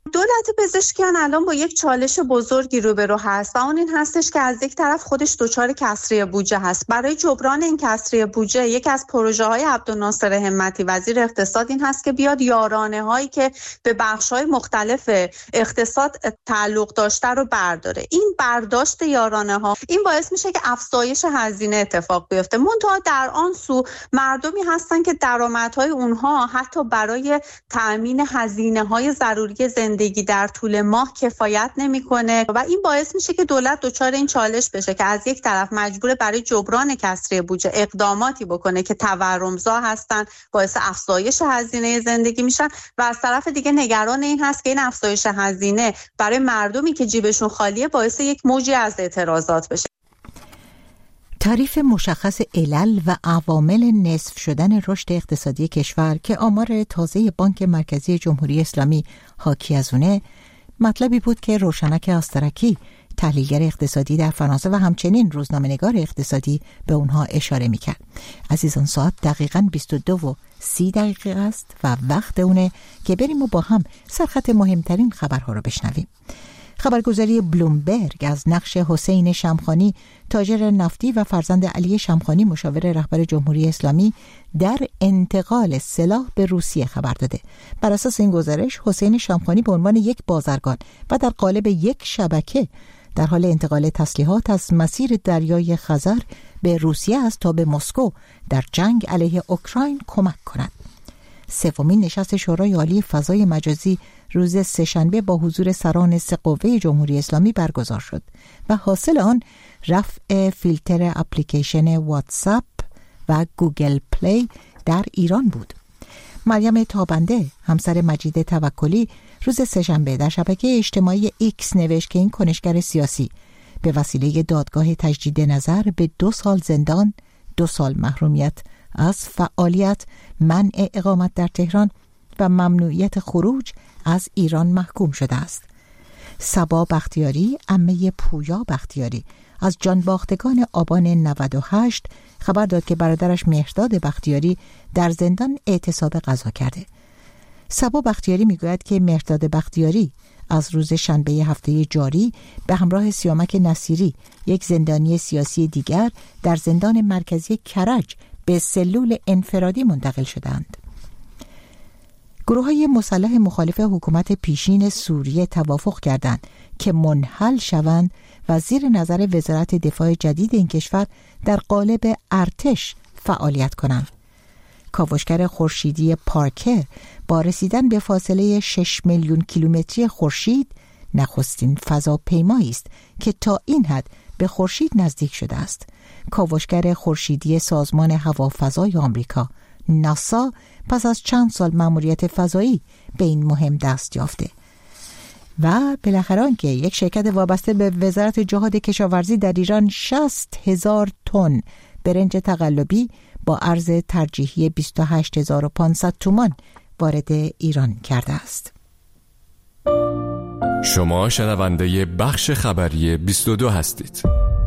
دولت پزشکیان الان با یک چالش بزرگی روبرو هست و اون این هستش که از یک طرف خودش دچار کسری بودجه هست. برای جبران این کسری بودجه یکی از پروژه‌های عبدالناصر همتی وزیر اقتصاد این هست که بیاد یارانه‌هایی که به بخش‌های مختلف اقتصاد تعلق داشته رو برداره. این برداشت یارانه‌ها این باعث میشه که افزایش هزینه اتفاق بیفته. منتها در آن سو مردمی هستن که درآمدهای اونها حتی برای تأمین هزینه‌های ضروری زندگی در طول ماه کفایت نمیکنه و این باعث میشه که دولت دچار این چالش بشه که از یک طرف مجبور برای جبران کسری بودجه اقداماتی بکنه که تورمزا هستن، باعث افزایش هزینه زندگی میشن و از طرف دیگه نگران این هست که این افزایش هزینه برای مردمی که جیبشون خالیه باعث یک موجی از اعتراضات بشه. تعریف مشخص علل و عوامل نصف شدن رشد اقتصادی کشور که آمار تازه بانک مرکزی جمهوری اسلامی حاکی از اونه، مطلبی بود که روشنک آسترکی تحلیلگر اقتصادی در فرانسه و همچنین روزنامه‌نگار اقتصادی به اونها اشاره میکرد. عزیزان، ساعت دقیقاً 22:30 است و وقت اونه که بریم و با هم سرخط مهمترین خبرها رو بشنویم. خبرگزاری بلومبرگ از نقش حسین شمخانی، تاجر نفتی و فرزند علی شمخانی مشاور رهبر جمهوری اسلامی، در انتقال سلاح به روسیه خبر داده. بر اساس این گزارش حسین شمخانی به عنوان یک بازرگان و در قالب یک شبکه در حال انتقال تسلیحات از مسیر دریای خزر به روسیه است تا به مسکو در جنگ علیه اوکراین کمک کند. سومین نشست شورای عالی فضای مجازی روز سه‌شنبه با حضور سران سه قوه جمهوری اسلامی برگزار شد و حاصل آن رفع فیلتر اپلیکیشن واتساپ و گوگل پلی در ایران بود. مریم تابنده، همسر مجید توکلی، روز سه‌شنبه در شبکه اجتماعی ایکس نوشت که این کنشگر سیاسی به وسیله دادگاه تجدید نظر به 2 سال زندان، 2 سال محرومیت از فعالیت، منع اقامت در تهران و ممنوعیت خروج از ایران محکوم شده است. صبا بختیاری، عمه پویا بختیاری، از جانباختگان آبان 98 خبر داد که برادرش مهرداد بختیاری در زندان اعتصاب قضا کرده. صبا بختیاری میگوید که مهرداد بختیاری از روز شنبه هفته جاری به همراه سیامک نصیری، یک زندانی سیاسی دیگر، در زندان مرکزی کرج به سلول انفرادی منتقل شدند. گروه‌های مسلح مخالف حکومت پیشین سوریه توافق کردند که منحل شوند و زیر نظر وزارت دفاع جدید این کشور در قالب ارتش فعالیت کنند. کاوشگر خورشیدی پارکر با رسیدن به فاصله 6 میلیون کیلومتری خورشید نخستین فضاپیمایی است که تا این حد به خورشید نزدیک شده است. کاوشگر خورشیدی سازمان هوافضای آمریکا ناسا پس از چند سال مأموریت فضایی به این مهم دست یافته و بالاخره آنکه یک شرکت وابسته به وزارت جهاد کشاورزی در ایران 60,000 تن برنج تقلبی با ارز ترجیحی 28,500 تومان وارد ایران کرده است. شما شنونده بخش خبری 22 هستید.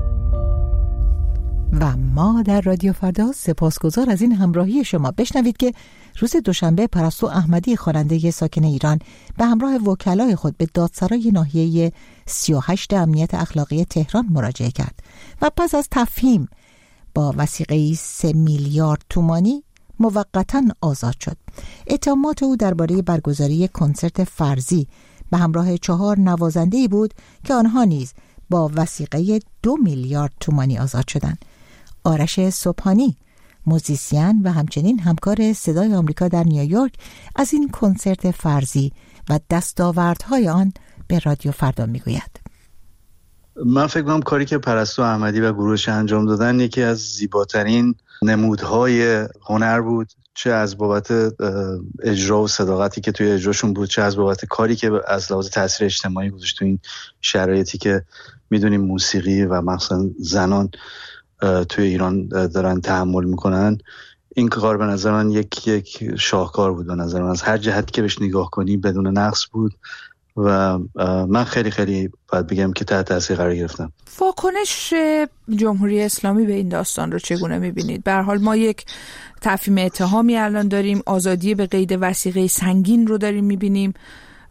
و ما در رادیو فردا سپاسگزار از این همراهی شما. بشنوید که روز دوشنبه پرستو احمدی، خواننده ساکن ایران، به همراه وکلای خود به دادسرای ناحیه 38 امنیت اخلاقی تهران مراجعه کرد و پس از تفهیم با وثیقه 3 میلیارد تومانی موقتاً آزاد شد. اتهامات او درباره برگزاری کنسرت فرضی به همراه 4 نوازنده‌ای بود که آنها نیز با وثیقه 2 میلیارد تومانی آزاد شدند. آرش صبحانی، موزیسین و همچنین همکار صدای آمریکا در نیویورک، از این کنسرت فرضی و دستاوردهای آن به رادیو فردا میگوید. من فکر کنم کاری که پرستو احمدی و گروهش انجام دادن یکی از زیباترین نمودهای هنر بود، چه از بابت اجرا و صداقتی که توی اجراشون بود، چه از بابت کاری که از لحاظ تاثیر اجتماعی گذاشت تو این شرایطی که میدونیم موسیقی و مخصوصا زنان توی ایران دارن تحمل میکنن. این کار به نظر من یک شاهکار بود. به نظر من از هر جهتی که بهش نگاه کنی بدون نقص بود و من خیلی خیلی باید بگم که تحت تاثیر قرار گرفتم. واکنش جمهوری اسلامی به این داستان رو چگونه میبینید؟ به هر حال ما یک تفهیم اتهامی الان داریم، آزادی به قید وثیقه سنگین رو داریم میبینیم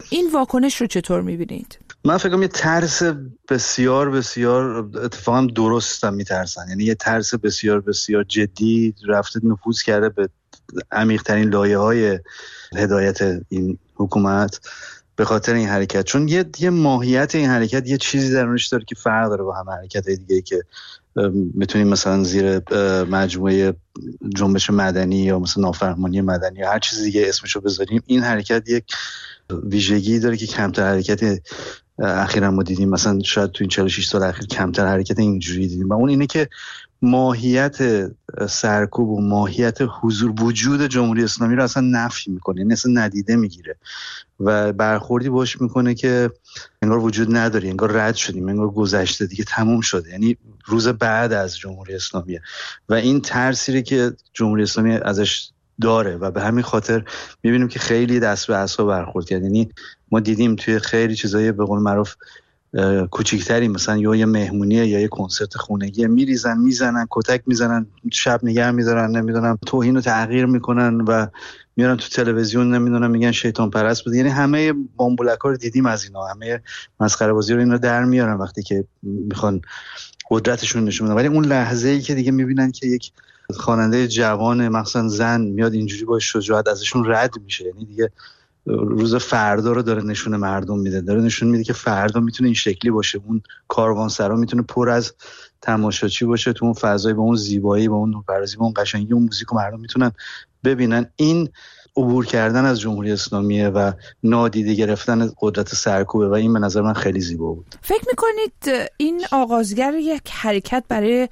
این واکنش رو چطور می‌بینید؟ من فکر کنم یه ترس بسیار بسیار اتفاقا درستم میترسن، یعنی یه ترس بسیار بسیار جدی رفته نفوذ کرده به عمیق‌ترین لایه‌های هدایت این حکومت به خاطر این حرکت، چون یه ماهیت این حرکت یه چیزی درونش داره که فرق داره با همه حرکت‌های دیگه که میتونیم مثلا زیر مجموعه جنبش مدنی یا مثلا نافرمانی مدنی یا هر چیز دیگه اسمشو بذاریم. این حرکت یک ویژگی داره که کمتر حرکت اخیراً ما دیدیم، مثلا شاید تو این 46 سال اخیر کمتر حرکت اینجوری دیدیم، و اون اینه که ماهیت سرکوب و ماهیت حضور وجود جمهوری اسلامی رو اصلا نفی میکنه، یعنی اصلا ندیده میگیره و برخوردی باش میکنه که انگار وجود نداره، انگار رد شدیم، انگار گذشته دیگه تموم شده، یعنی روز بعد از جمهوری اسلامیه. و این ترسی که جمهوری اسلامی ازش داره و به همین خاطر میبینیم که خیلی دست به اعصاب برخورد کرد. یعنی ما دیدیم توی خیلی چیزای به قول معروف کوچیکتری، مثلا یه مهمونیه یا یه کنسرت خونگی، میریزن میزنن کتک میزنن، شب نگه میدارن، نمیدونم توهین و تحقیر میکنن و میارن تو تلویزیون، نمیدونم میگن شیطان پرست بود. یعنی همه بامبولکا رو دیدیم از اینا، همه مسخره بازی رو اینا در میارن وقتی که میخوان قدرتشون نشون بدن. ولی اون لحظه‌ای که دیگه میبینن که یک خواننده جوان مثلا زن میاد اینجوری با شجاعت ازشون رد میشه، یعنی دیگه روز فردا رو داره نشون مردم میده، داره نشون میده که فردا میتونه این شکلی باشه، اون کاروانسرا میتونه پر از تماشاچی باشه تو اون فضای، با اون زیبایی، با اون نورپردازی، با اون قشنگی اون موزیک، مردم میتونن ببینن. این عبور کردن از جمهوری اسلامیه و نادیده گرفتن قدرت سرکوبه و این به نظر من خیلی زیبا بود. فکر میکنید این آغازگر یک حرکت برای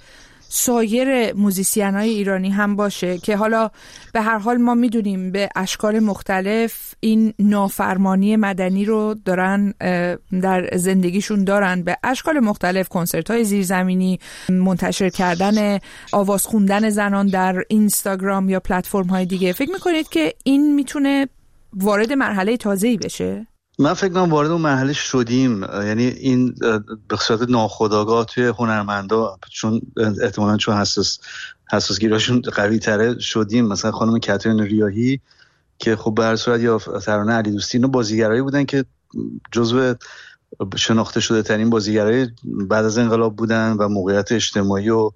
سایر موزیسین‌های ایرانی هم باشه که حالا به هر حال ما میدونیم به اشکال مختلف این نافرمانی مدنی رو دارن در زندگیشون دارن، به اشکال مختلف، کنسرت‌های زیرزمینی، منتشر کردن آواز خوندن زنان در اینستاگرام یا پلتفرم‌های دیگه. فکر میکنید که این میتونه وارد مرحله تازه‌ای بشه؟ من فکر کنم وارد اون مرحله شدیم، یعنی این به صورت ناخودآگاه توی هنرمندا، چون احتمالاً چون حساسگیراشون قوی تره شدیم. مثلا خانم کاترین ریاحی که خب به هر صورت، یا ترانه علی دوستی، اینا بازیگرایی بودن که جزو شناخته شده ترین بازیگرای بعد از انقلاب بودن و موقعیت اجتماعی و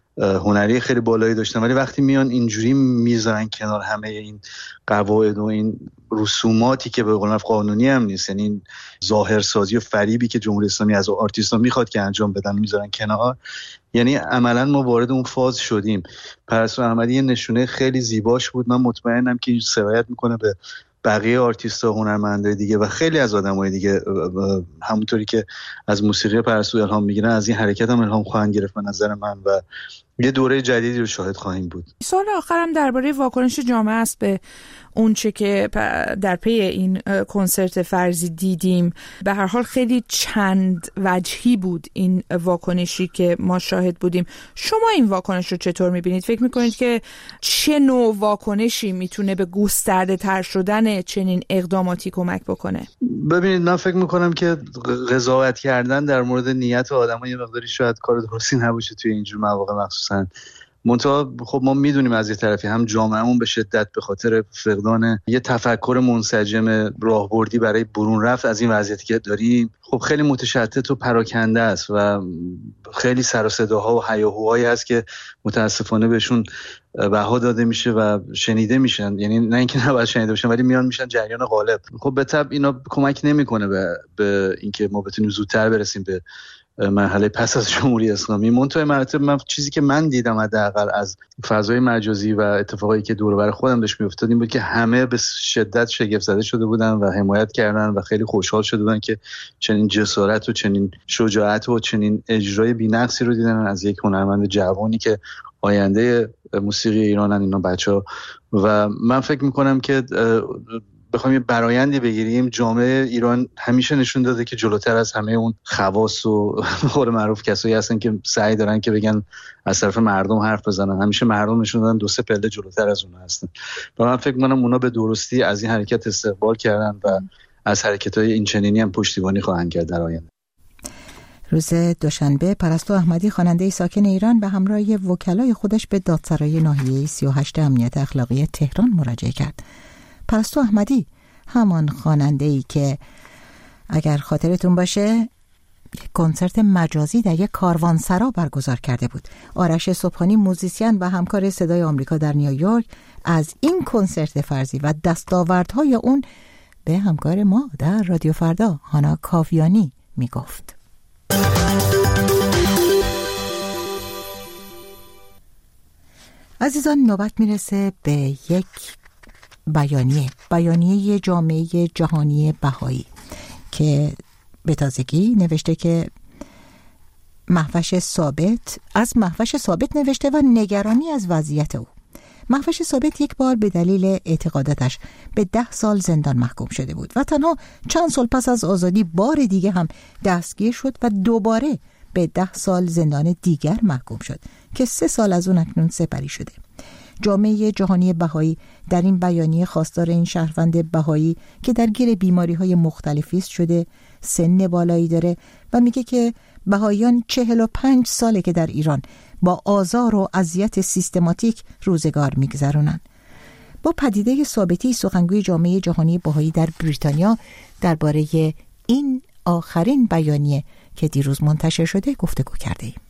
هنری خیلی بالایی داشتن، ولی وقتی میان اینجوری میذارن کنار همه این قواعد و این رسوماتی که به قول قانونی هم نیست، یعنی این ظاهرسازی و فریبی که جمهوری اسلامی از آرتیست‌ها میخواد که انجام بدن میذارن کنار، یعنی عملاً ما وارد اون فاز شدیم. پرستو احمدی یه نشونه خیلی زیباش بود، من مطمئنم که این سرایت میکنه به بقیه آرتیست‌ها، هنرمندای دیگه و خیلی از آدمای دیگه، همونطوری که از موسیقی پرستو الهام میگیرن از این حرکت هم الهام خواهند گرفت به نظر من و یه دوره جدیدی رو شاهد خواهیم بود. سوال آخرم درباره واکنش جامعه است به اون چه که در پی این کنسرت فرضی دیدیم. به هر حال خیلی چند وجهی بود این واکنشی که ما شاهد بودیم. شما این واکنش رو چطور میبینید؟ فکر میکنید که چه نوع واکنشی میتونه به گسترده تر شدن چنین اقداماتی کمک بکنه؟ ببینید، من فکر میکنم که قضاوت کردن در مورد نیت آدم‌ها یه مقداری شاید کار درستی نباشه توی اینجور مواقع مخصوصا. منتها خب ما میدونیم از یه طرفی هم جامعهمون به شدت به خاطر فقدان یه تفکر منسجم راهبردی برای برون رفت از این وضعیتی که داریم، خب خیلی متشتت و پراکنده است و خیلی سر و صداها و هیاهوهایی هست که متاسفانه بهشون بها داده میشه و شنیده میشن، یعنی نه اینکه نباید شنیده بشن ولی میان میشن جریان غالب. خب به طبع اینا کمک نمیکنه به اینکه ما بتونیم زودتر برسیم به مرحله پس از جمهوری اسلامی. منتها مراتب من چیزی که من دیدم حداقل از فضای مجازی و اتفاقایی که دور و بر خودم داشت میافتاد این بود که همه به شدت شگفت زده شده بودن و حمایت کردن و خیلی خوشحال شده بودن که چنین جسارت و چنین شجاعت و چنین اجرای بی‌نقصی رو دیدن از یک هنرمند جوانی که آینده موسیقی ایرانن اینا بچه‌ها. و من فکر میکنم که بخوایم یه برآیندی بگیریم، جامعه ایران همیشه نشون داده که جلوتر از همه اون خواص و خود معروف کسایی هستن که سعی دارن که بگن از طرف مردم حرف بزنن. همیشه مردم نشون دادن دو سه پله جلوتر از اونها هستن و من فکر می‌کنم اونا به درستی از این حرکت استقبال کردن و از حرکت‌های این چنینی هم پشتیبانی خواهند کرد در آینده. روز دوشنبه پرستو احمدی خواننده ساکن ایران به همراه وکلای خودش به دادسرای ناحیه 38 امنیت اخلاقی تهران مراجعه کرد. پرستو احمدی همان خواننده‌ای که اگر خاطرتون باشه کنسرت مجازی در یک کاروانسرا برگزار کرده بود. آرش صبحانی موزیسین و همکار صدای آمریکا در نیویورک از این کنسرت فرضی و دستاوردهای اون به همکار ما در رادیو فردا هانا کاویانی می گفت. عزیزان، نوبت میرسه به یک بیانیه جامعه جهانی بهایی که به تازگی نوشته که مهوش ثابت نوشته و نگرانی از وضعیت او. مهوش ثابت یک بار به دلیل اعتقاداتش به 10 سال زندان محکوم شده بود و تنها چند سال پس از آزادی بار دیگه هم دستگیر شد و دوباره به 10 سال زندان دیگر محکوم شد که 3 سال از اون اکنون سپری شده. جامعه جهانی بهایی در این بیانیه خواستار این شهروند بهایی که درگیر بیماری‌های مختلفی شده، سن بالایی داره و میگه که بهاییان 45 ساله که در ایران با آزار و اذیت سیستماتیک روزگار میگذرونن. با پدیده ثابتی سخنگوی جامعه جهانی بهایی در بریتانیا درباره این آخرین بیانیه که دیروز منتشر شده گفتگو کرده ایم.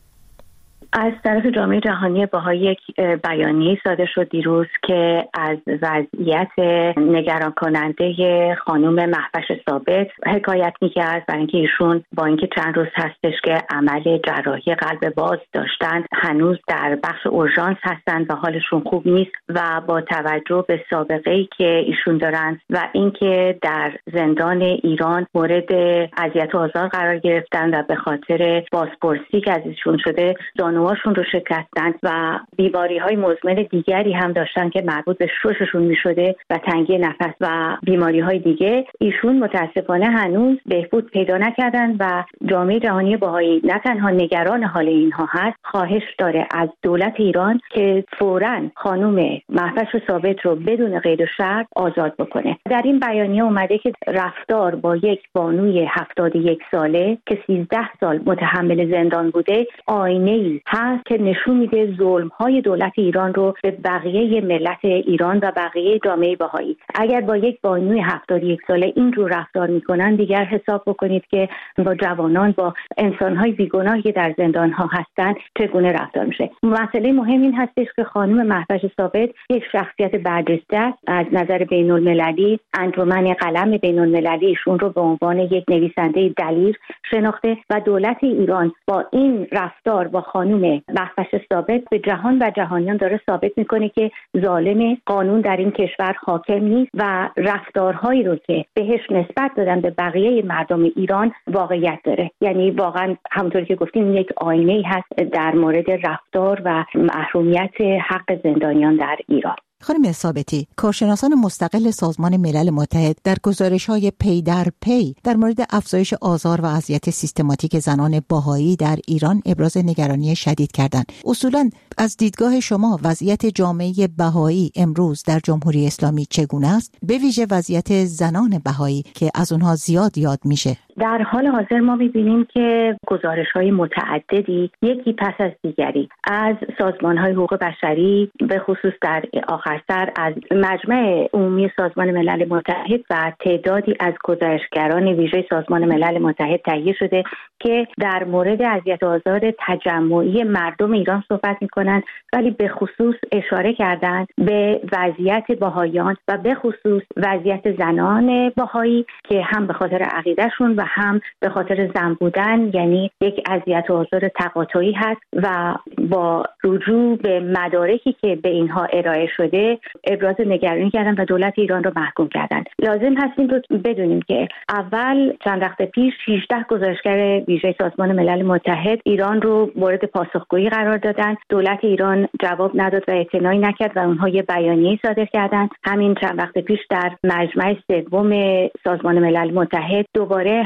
از طرف جامعه جهانی بهایی یک بیانیه صادر شد دیروز که از وضعیت نگران کننده خانم مهوش ثابت حکایت می‌کرد، برای اینکه ایشون با اینکه چند روز هستش که عمل جراحی قلب باز داشتن هنوز در بخش اورژانس هستند و حالشون خوب نیست و با توجه به سابقه‌ای که ایشون دارن و اینکه در زندان ایران مورد اذیت و آزار قرار گرفتن و به خاطر بازپرسی که از ایشون شده زانوهاشون رو شکستند و بیماری‌های مزمن دیگری هم داشتن که مربوط به شششون می‌شده و تنگی نفس و بیماری‌های دیگه، ایشون متاسفانه هنوز بهبود پیدا نکردن و جامعه جهانی بهایی نه تنها نگران حال اینها هست، خواهش داره از دولت ایران که فوراً خانم مهوش ثابت رو بدون قید و شرط آزاد بکنه. در این بیانیه اومده که رفتار با یک بانوی 71 ساله که 13 سال متحمل زندان بوده آینه‌ای هست که نشون میده ظلم‌های دولت ایران رو به بقیه ملت ایران و بقیه جامعه بهایی. اگر با یک بانوی 71 ساله اینجور رفتار میکنن، دیگر حساب بکنید که با جوانان، با انسان‌های بیگناهی که در زندان‌ها هستن چگونه رفتار میشه. مسئله مهم این هستش که خانم مهوش ثابت یک شخصیت برجسته است از نظر بین‌المللی. انجمن قلم بین‌المللی ایشون رو به عنوان یک نویسنده دلیر شناخته و دولت ایران با این رفتار با خانم مهوش ثابت به جهان و جهانیان داره ثابت میکنه که ظالم، قانون در این کشور حاکم نیست و رفتارهایی رو که بهش نسبت دادن به بقیه مردم ایران واقعیت داره. یعنی واقعا همونطوری که گفتیم یک آینه‌ای هست در مورد رفتار و محرومیت حق زندانیان در ایران. خانم ثابتی، کارشناسان مستقل سازمان ملل متحد در گزارش‌های پی در پی در مورد افزایش آزار و اذیت سیستماتیک زنان بهایی در ایران ابراز نگرانی شدید کردند. اصولاً از دیدگاه شما وضعیت جامعه بهایی امروز در جمهوری اسلامی چگونه است؟ به ویژه وضعیت زنان بهایی که از اونها زیاد یاد میشه. در حال حاضر ما می‌بینیم که گزارش‌های متعددی یکی پس از دیگری از سازمان‌های حقوق بشری به خصوص در آخر سر از مجمع عمومی سازمان ملل متحد و تعدادی از گزارشگران ویژه سازمان ملل متحد تهیه شده که در مورد اذیت و آزار تجمعی مردم ایران صحبت می‌کنند، ولی به خصوص اشاره کردند به وضعیت بهاییان و به خصوص وضعیت زنان بهایی که هم به خاطر عقیده‌شون و هم به خاطر زن بودن یعنی یک اذیت و آزار تقاطعی هست و با رجوع به مدارکی که به اینها ارائه شده ابراز نگرانی کردن و دولت ایران رو محکوم کردن. لازم هست این رو بدونیم که اول چند وقت پیش 16 گزارشگر ویژه سازمان ملل متحد ایران رو مورد پاسخگویی قرار دادن. دولت ایران جواب نداد و اعتنایی نکرد و اونها یه بیانیه صادر کردن. همین چند وقت پیش در مجمع سوم سازمان ملل متحد دوباره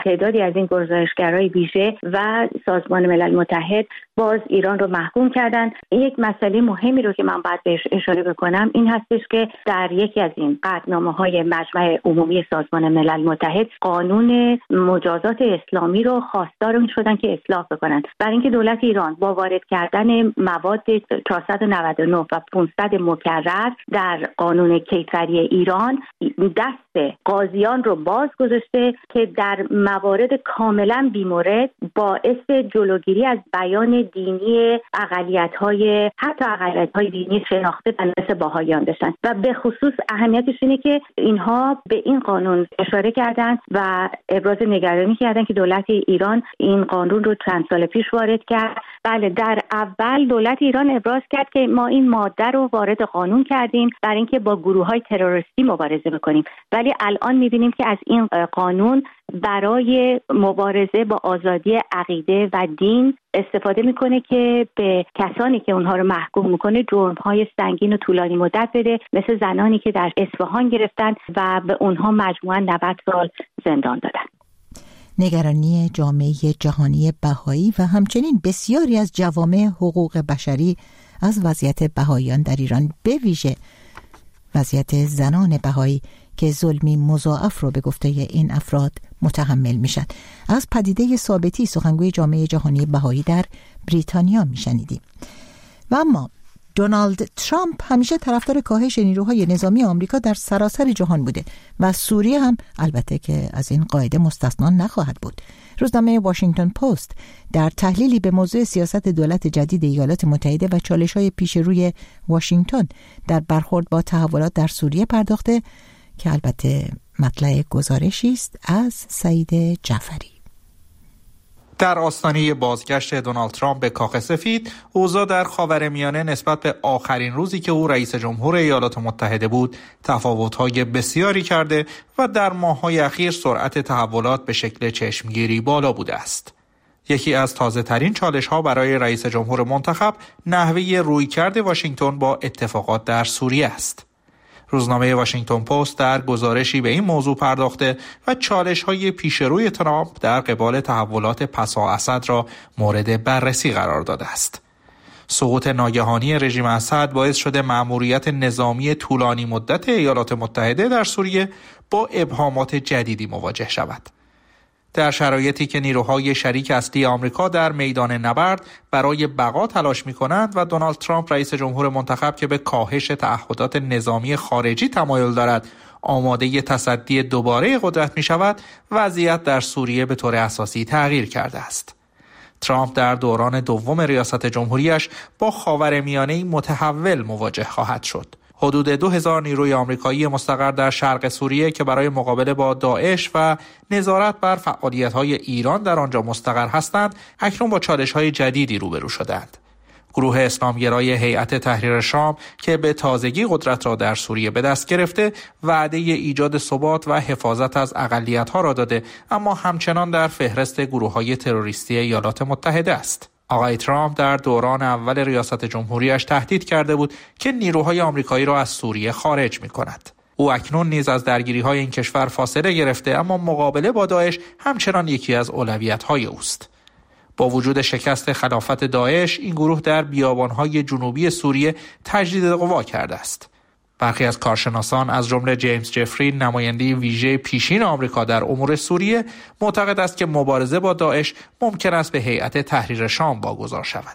تعدادی از این گزارشگرای ویژه و سازمان ملل متحد باز ایران رو محکوم کردن. یک مسئله مهمی رو که من باید بهش اشاره بکنم این هستش که در یکی از این قطعنامه‌های مجمع عمومی سازمان ملل متحد قانون مجازات اسلامی رو خواستار شدن که اصلاح بکنن، برای اینکه دولت ایران با وارد کردن مواد 499 و 500 مکرر در قانون کیفری ایران دست قاضیان رو باز گذاشته که در موارد کاملا بیمورد باعث جلوگیری از بیان دینی اقلیت‌های حتی اقلیت‌های دینی شناخته و مثل بهائیان داشتن و به خصوص اهمیتش اینه که اینها به این قانون اشاره کردن و ابراز نگرانی کردن که دولت ایران این قانون رو چند سال پیش وارد کرد. بله، در اول دولت ایران ابراز کرد که ما این ماده رو وارد قانون کردیم برای اینکه با گروه‌های تروریستی مبارزه بکنیم، ولی الان می‌بینیم که از این قانون برای مبارزه با آزادی عقیده و دین استفاده میکنه که به کسانی که اونها رو محکوم میکنه جرم‌های سنگین و طولانی مدت بده، مثل زنانی که در اصفهان گرفتن و به اونها مجموعاً 90 سال زندان دادن. نگرانی جامعه جهانی بهایی و همچنین بسیاری از جوامع حقوق بشری از وضعیت بهاییان در ایران، به ویژه وضعیت زنان بهایی که ظلمی مضاعف رو به گفته این افراد متحمل میشن. از پدیده ثابتی سخنگوی جامعه جهانی بهایی در بریتانیا میشنیدیم. و اما دونالد ترامپ همیشه طرفدار کاهش نیروهای نظامی آمریکا در سراسر جهان بوده و سوریه هم البته که از این قاعده مستثنا نخواهد بود. روزنامه واشنگتن پست در تحلیلی به موضوع سیاست دولت جدید ایالات متحده و چالش‌های پیش روی واشنگتن در برخورد با تحولات در سوریه پرداخته که البته مطلع گزارشی است از سعید جعفری. در آستانه بازگشت دونالد ترامپ به کاخ سفید، اوضاع در خاورمیانه نسبت به آخرین روزی که او رئیس جمهور ایالات متحده بود تفاوت‌های بسیاری کرده و در ماه‌های اخیر سرعت تحولات به شکل چشمگیری بالا بوده است. یکی از تازه‌ترین چالش‌ها برای رئیس جمهور منتخب نحوه رویکرد واشنگتن با اتفاقات در سوریه است. روزنامه واشنگتن پست در گزارشی به این موضوع پرداخته و چالش‌های پیشروی ترامپ در قبال تحولات پسا اسد را مورد بررسی قرار داده است. سقوط ناگهانی رژیم اسد باعث شده مأموریت نظامی طولانی مدت ایالات متحده در سوریه با ابهامات جدیدی مواجه شود. در شرایطی که نیروهای شریک اصلی آمریکا در میدان نبرد برای بقا تلاش می‌کنند و دونالد ترامپ رئیس جمهور منتخب که به کاهش تعهدات نظامی خارجی تمایل دارد آماده تصدی دوباره قدرت می‌شود، وضعیت در سوریه به طور اساسی تغییر کرده است. ترامپ در دوران دوم ریاست جمهوریش با خاورمیانه‌ای متحول مواجه خواهد شد. حدود 2000 نیروی آمریکایی مستقر در شرق سوریه که برای مقابله با داعش و نظارت بر فعالیت‌های ایران در آنجا مستقر هستند، اکنون با چالش‌های جدیدی روبرو شدند. گروه اسلامگرای هیئت تحریر شام که به تازگی قدرت را در سوریه به دست گرفته، وعده ایجاد ثبات و حفاظت از اقلیت‌ها را داده، اما همچنان در فهرست گروه‌های تروریستی ایالات متحده است. آقای ترامپ در دوران اول ریاست جمهوریش تهدید کرده بود که نیروهای آمریکایی را از سوریه خارج می‌کند. او اکنون نیز از درگیری‌های این کشور فاصله گرفته، اما مقابله با داعش همچنان یکی از اولویت‌های اوست. با وجود شکست خلافت داعش، این گروه در بیابان‌های جنوبی سوریه تجدید قوا کرده است. برخی از کارشناسان از جمله جیمز جفری، نماینده ویژه پیشین آمریکا در امور سوریه، معتقد است که مبارزه با داعش ممکن است به هیئت تحریر شام واگذار شود.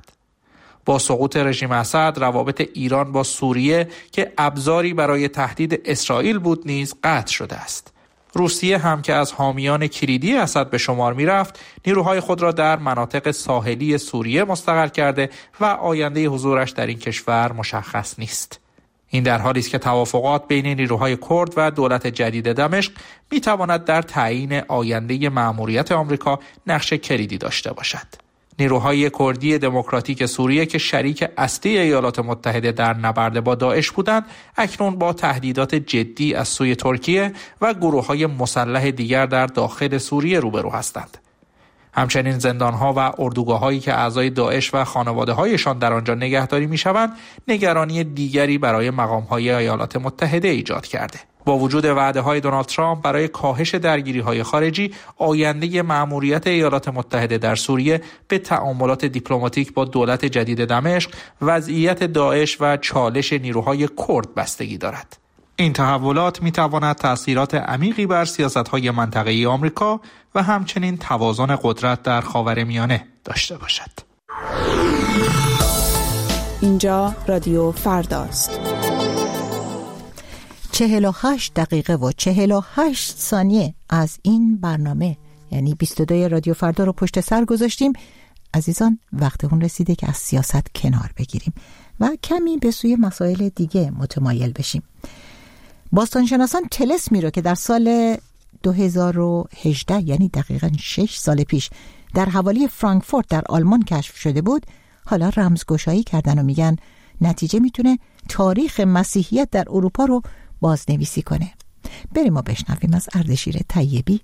با سقوط رژیم اسد، روابط ایران با سوریه که ابزاری برای تهدید اسرائیل بود نیز قطع شده است. روسیه هم که از حامیان کلیدی اسد به شمار می‌رفت، نیروهای خود را در مناطق ساحلی سوریه مستقر کرده و آینده حضورش در این کشور مشخص نیست. این در حالی است که توافقات بین نیروهای کرد و دولت جدید دمشق می‌تواند در تعیین آینده مأموریت آمریکا نقش کلیدی داشته باشد. نیروهای کردی دموکراتیک سوریه که شریک اصلی ایالات متحده در نبرد با داعش بودند، اکنون با تهدیدات جدی از سوی ترکیه و گروه‌های مسلح دیگر در داخل سوریه روبرو هستند. همچنین زندان‌ها و اردوگاه‌هایی که اعضای داعش و خانواده‌هایشان در آنجا نگهداری می‌شوند، نگرانی دیگری برای مقام‌های ایالات متحده ایجاد کرده. با وجود وعده‌های دونالد ترامپ برای کاهش درگیری‌های خارجی، آینده مأموریت ایالات متحده در سوریه به تعاملات دیپلماتیک با دولت جدید دمشق، وضعیت داعش و چالش نیروهای کرد بستگی دارد. این تحولات می‌تواند تأثیرات عمیقی بر سیاست‌های منطقه‌ای آمریکا و همچنین توازن قدرت در خاورمیانه داشته باشد. اینجا رادیو فرداست. 48 دقیقه و 48 ثانیه از این برنامه، یعنی 22 رادیو فردا رو پشت سر گذاشتیم. عزیزان، وقت اون رسیده که از سیاست کنار بگیریم و کمی به سوی مسائل دیگه متمایل بشیم. باستانشناسان طلسمی رو که در سال 2018، یعنی دقیقاً 6 سال پیش، در حوالی فرانکفورت در آلمان کشف شده بود، حالا رمزگشایی کردن و میگن نتیجه میتونه تاریخ مسیحیت در اروپا رو بازنویسی کنه. بریم ما بشنویم از اردشیر طیبی.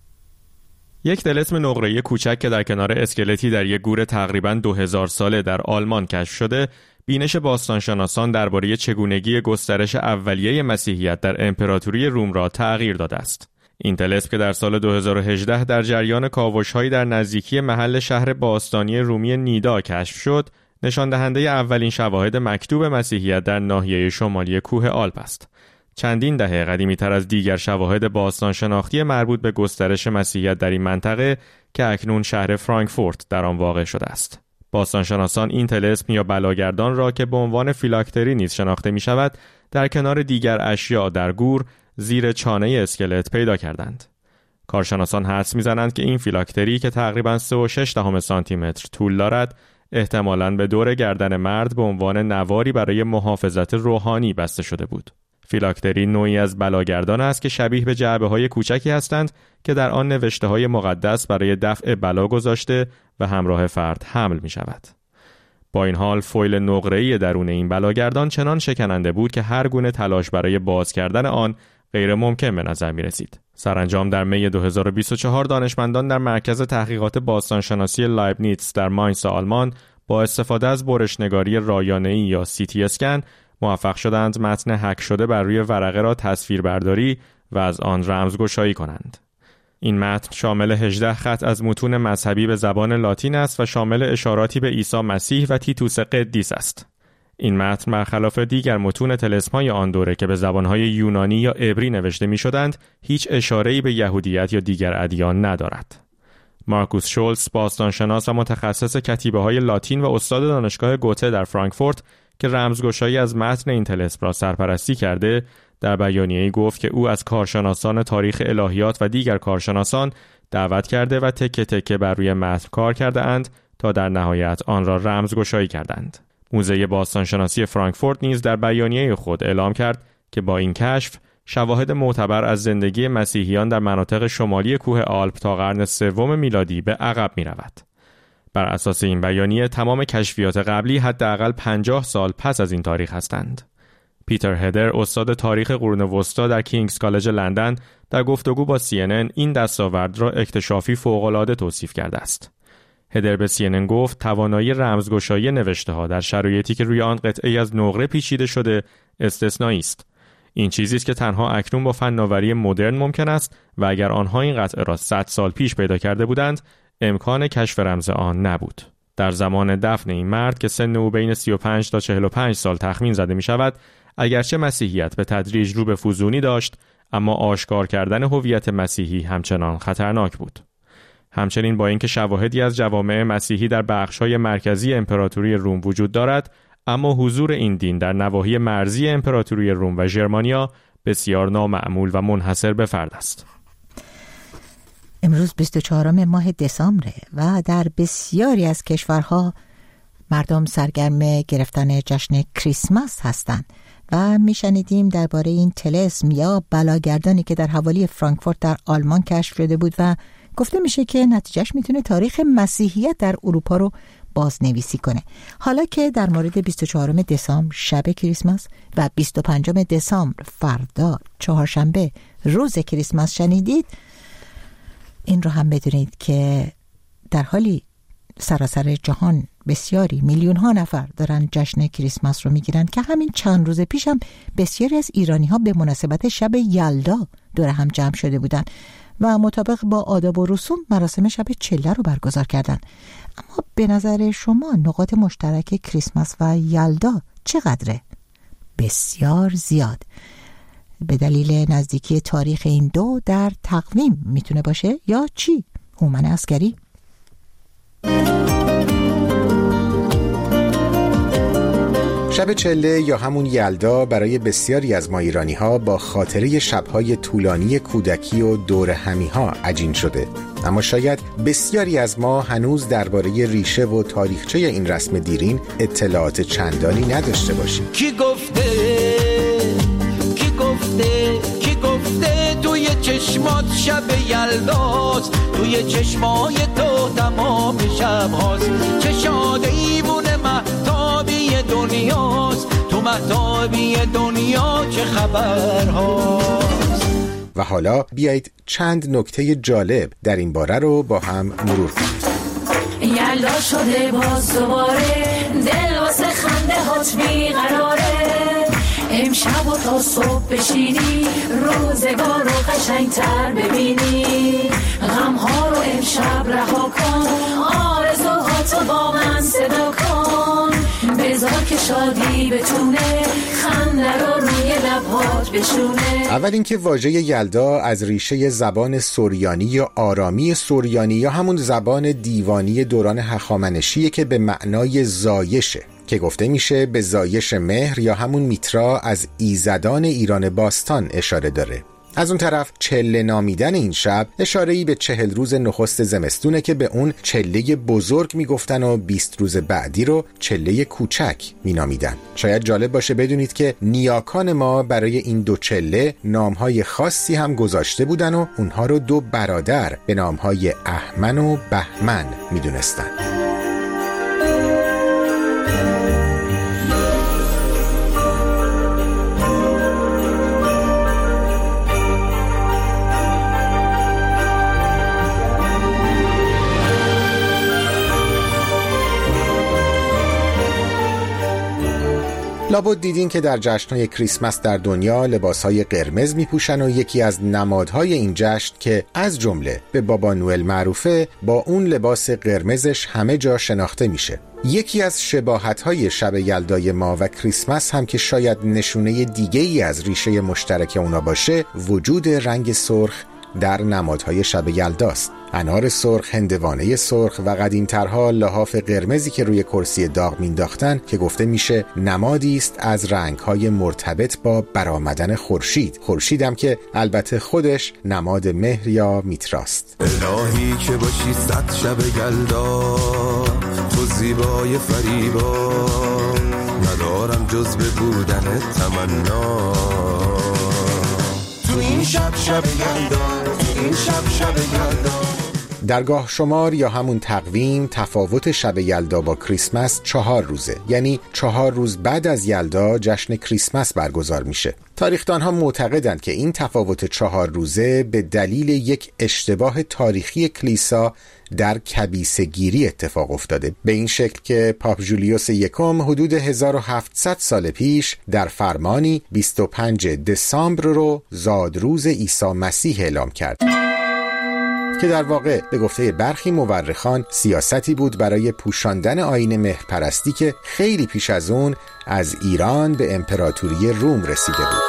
یک طلسم نقره‌ای کوچک که در کنار اسکلتی در یک گور تقریباً 2000 ساله در آلمان کشف شده، بینش باستانشناسان درباره چگونگی گسترش اولیه مسیحیت در امپراتوری روم را تغییر داده است. این طلسم که در سال 2018 در جریان کاوش‌هایی در نزدیکی محل شهر باستانی رومی نیدا کشف شد، نشان دهنده اولین شواهد مکتوب مسیحیت در ناحیه شمالی کوه آلپ است. چندین دهه قدیمی‌تر از دیگر شواهد باستان شناختی مربوط به گسترش مسیحیت در این منطقه که اکنون شهر فرانکفورت در آن واقع شده است. باستانشناسان این طلسم یا بلاگردان را که به عنوان فیلاکتری نیز شناخته می شود، در کنار دیگر اشیاء در گور زیر چانه اسکلت پیدا کردند. کارشناسان حدس می‌زنند که این فیلاکتری که تقریباً 3.6 سانتی متر طول دارد، احتمالاً به دور گردن مرد به عنوان نواری برای محافظت روحانی بسته شده بود. فیلاکتری نوعی از بلاگردان است که شبیه به جعبه‌های کوچکی هستند که در آن نوشته‌های مقدس برای دفع بلا گذاشته و همراه فرد حمل می‌شود. با این حال فویل نقره‌ای درون این بلاگردان چنان شکننده بود که هر گونه تلاش برای باز کردن آن غیر ممکن به نظر می رسید. سرانجام در می 2024 دانشمندان در مرکز تحقیقات باستانشناسی لایبنیتس در ماینس آلمان با استفاده از برشنگاری رایانه‌ای یا CT اسکن موفق شدند متن هک شده بر روی ورقه را تصویربرداری و از آن رمزگشایی کنند. این متن شامل 18 خط از متون مذهبی به زبان لاتین است و شامل اشاراتی به عیسی مسیح و تیتوس قدیس است. این متن برخلاف دیگر متون طلسم‌های آن دوره که به زبان‌های یونانی یا عبری نوشته می‌شدند، هیچ اشاره‌ای به یهودیت یا دیگر ادیان ندارد. مارکوس شولز، باستانشناس و متخصص کتیبه‌های لاتین و استاد دانشگاه گوته در فرانکفورت که رمزگشایی از متن این طلسم را سرپرستی کرده، در بیانیه‌ای گفت که او از کارشناسان تاریخ الهیات و دیگر کارشناسان دعوت کرده و تکه تکه بر روی متن کار کرده اند تا در نهایت آن را رمزگشایی کردند. موزه باستانشناسی فرانکفورت نیز در بیانیه خود اعلام کرد که با این کشف شواهد معتبر از زندگی مسیحیان در مناطق شمالی کوه آلپ تا قرن سوم میلادی به عقب می رود. بر اساس این بیانیه تمام کشفیات قبلی حداقل 50 سال پس از این تاریخ هستند. پیتر هدر، استاد تاریخ قرون وسطا در کینگز کالج لندن، در گفتگو با CNN این دستاورد را اکتشافی فوق‌العاده توصیف کرده است. هدر به CNN گفت توانایی رمزگشایی نوشته‌ها در شرایطی که روی آن قطعه‌ای از نقره پیچیده شده استثنایی است. این چیزی است که تنها اکنون با فناوری مدرن ممکن است و اگر آنها این قطعه را 100 سال پیش پیدا کرده بودند، امکان کشف رمز آن نبود. در زمان دفن این مرد که سن او بین 35 تا 45 سال تخمین زده می شود، اگرچه مسیحیت به تدریج رو به فزونی داشت، اما آشکار کردن هویت مسیحی همچنان خطرناک بود. همچنین با اینکه شواهدی از جوامع مسیحی در بخش‌های مرکزی امپراتوری روم وجود دارد، اما حضور این دین در نواحی مرزی امپراتوری روم و ژرمانیا بسیار نامعمول و منحصر به فرد است. امروز 24 ماه دسامبر و در بسیاری از کشورها مردم سرگرم گرفتن جشن کریسمس هستند و میشنیدیم درباره این طلسم یا بلاگردانی که در حوالی فرانکفورت در آلمان کشف شده بود و گفته میشه که نتیجهش میتونه تاریخ مسیحیت در اروپا رو بازنویسی کنه. حالا که در مورد 24 دسامبر شب کریسمس و 25 دسامبر فردا چهارشنبه روز کریسمس شنیدید، این رو هم بدونید که در حالی سراسر جهان بسیاری میلیون ها نفر دارن جشن کریسمس رو میگیرن که همین چند روز پیش هم بسیاری از ایرانی ها به مناسبت شب یلدا دور هم جمع شده بودن و مطابق با آداب و رسوم مراسم شب چله رو برگزار کردن. اما به نظر شما نقاط مشترک کریسمس و یلدا چقدره؟ بسیار زیاد. به دلیل نزدیکی تاریخ این دو در تقویم میتونه باشه یا چی؟ هومن عسگری. شب چله یا همون یلدا برای بسیاری از ما ایرانی‌ها با خاطره شب‌های طولانی کودکی و دور همی‌ها عجین شده. اما شاید بسیاری از ما هنوز درباره ریشه و تاریخچه این رسم دیرین اطلاعات چندانی نداشته باشیم. کی گفته توی چشمات شب یلداست، توی چشمای تو تمام شب هاست، چه شاده ایوون مهتابی دنیاست، تو مهتابی دنیا چه خبر هاست. و حالا بیایید چند نکته جالب در این باره رو با هم مرور کنیم. یلدا شده باز دوباره، دل واسه خنده هات بیقراره، امشب و تا صبح بشینی، روزگار رو قشنگتر ببینی، غمها رو امشب رها کن، آرزوهاتو با من صدا کن، بذار که شادی بتونه خنده رو روی لبهات بشونه. اول اینکه واژه یلدا از ریشه زبان سوریانی یا آرامی سوریانی یا همون زبان دیوانی دوران هخامنشیه که به معنای زایشه، که گفته میشه به زایش مهر یا همون میترا از ایزدان ایران باستان اشاره داره. از اون طرف چله نامیدن این شب اشاره‌ای به 40 روز نخست زمستونه که به اون چله بزرگ میگفتن و 20 روز بعدی رو چله کوچک مینامیدن. شاید جالب باشه بدونید که نیاکان ما برای این دو چله نامهای خاصی هم گذاشته بودن و اونها رو دو برادر به نامهای اهمن و بهمن میدونستن. لابد دیدین که در جشن‌های کریسمس در دنیا لباس‌های قرمز می‌پوشن و یکی از نمادهای این جشن که از جمله به بابا نوئل معروفه با اون لباس قرمزش همه جا شناخته میشه. یکی از شباهت‌های شب یلدای ما و کریسمس هم که شاید نشونه دیگه‌ای از ریشه مشترک اونا باشه، وجود رنگ سرخ در نمادهای شب یلداست. انار سرخ، هندوانه سرخ و قدیمترها لحاف قرمزی که روی کرسی داغ مینداختن که گفته میشه نمادی است از رنگ‌های مرتبط با برآمدن خورشید. خورشیدم که البته خودش نماد مهر یا میتراست. الهی که باشی صد شب یلدا، تو زیبای فریبا، ندارم جز به بودن تمنا، تو این شب یلدا، تو این شب یلدا. درگاه شمار یا همون تقویم تفاوت شب یلدا با کریسمس 4 روزه، یعنی 4 روز بعد از یلدا جشن کریسمس برگزار میشه. تاریخدانها معتقدند که این تفاوت 4 روزه به دلیل یک اشتباه تاریخی کلیسا در کبیسه‌گیری اتفاق افتاده، به این شکل که پاپ جولیوس یکم حدود 1700 سال پیش در فرمانی 25 دسامبر رو زادروز عیسی مسیح اعلام کرد، که در واقع به گفته برخی مورخان سیاستی بود برای پوشاندن آیین مهرپرستی که خیلی پیش از اون از ایران به امپراتوری روم رسیده بود.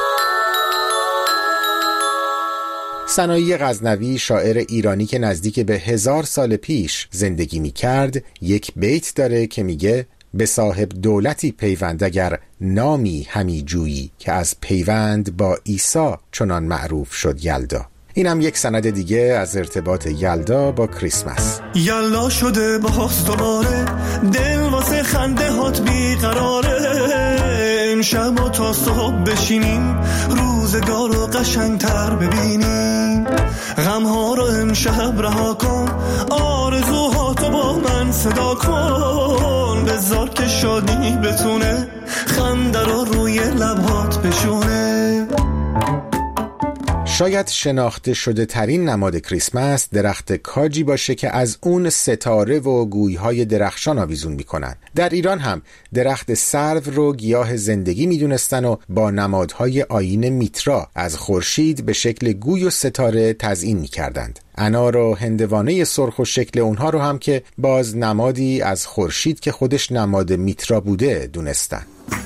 سنایی غزنوی، شاعر ایرانی که نزدیک به 1000 سال پیش زندگی می کرد، یک بیت داره که میگه به صاحب دولتی پیوند اگر نامی همی جویی، که از پیوند با عیسی چنان معروف شد یلدا. اینم یک سند دیگه از ارتباط یلدا با کریسمس. یلدا شده باز دوباره، دل واسه خنده هات بیقراره، امشب تا صبح بشینیم، روزگار رو قشنگتر ببینیم، غمها رو امشب رها کن، آرزوهاتو با من صدا کن، بذار که شادی بتونه خنده رو روی لبهات بشونه. شاید شناخته شده ترین نماد کریسمس درخت کاجی باشه که از اون ستاره و گویهای درخشان آویزون میکنن. در ایران هم درخت سرو رو گیاه زندگی میدونستن و با نمادهای آیین میترا از خورشید به شکل گوی و ستاره تزیین میکردند. انار و هندوانه سرخ و شکل اونها رو هم که باز نمادی از خورشید که خودش نماد میترا بوده دونستن.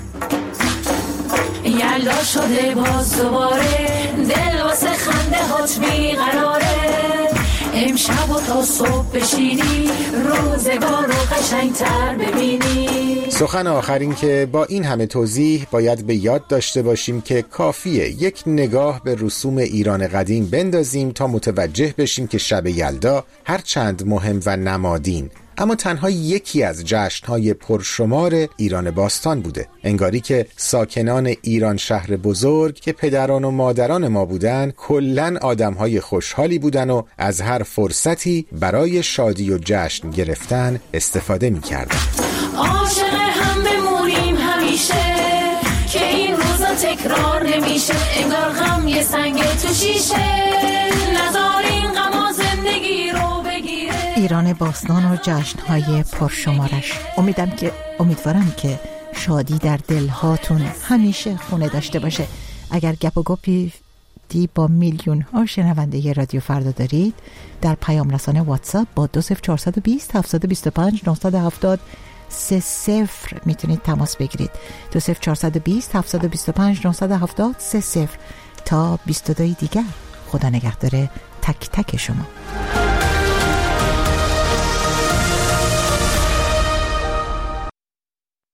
یلدا شده باز دوباره، دل واسه خنده هات بیقراره، امشب و تا صبح بشینی، روزگار رو قشنگتر ببینی. سخن آخر این که با این همه توضیح باید به یاد داشته باشیم که کافیه یک نگاه به رسوم ایران قدیم بندازیم تا متوجه بشیم که شب یلدا هرچند مهم و نمادین اما تنها یکی از جشن‌های پرشمار ایران باستان بوده. انگاری که ساکنان ایران شهر بزرگ که پدران و مادران ما بودن کلاً آدم‌های خوشحالی بودن و از هر فرصتی برای شادی و جشن گرفتن استفاده می‌کردن. عاشق هم بمونیم همیشه که این روزا تکرار نمیشه، انگار غم یه سنگ تو شیشه، نذارین غم و زندگی رو بگیره. ایران باستان و جشن‌های پرشمارش. امیدوارم که شادی در دلهاتون همیشه خونه داشته باشه. اگر گپ و گپی با میلیون ها شنونده رادیو فردا دارید، در پیام رسانه واتساپ با 20420 725 970 30 میتونید تماس بگیرید. 20420 725 970 30 تا 22 دیگر. خدا نگهدار تک تک شما.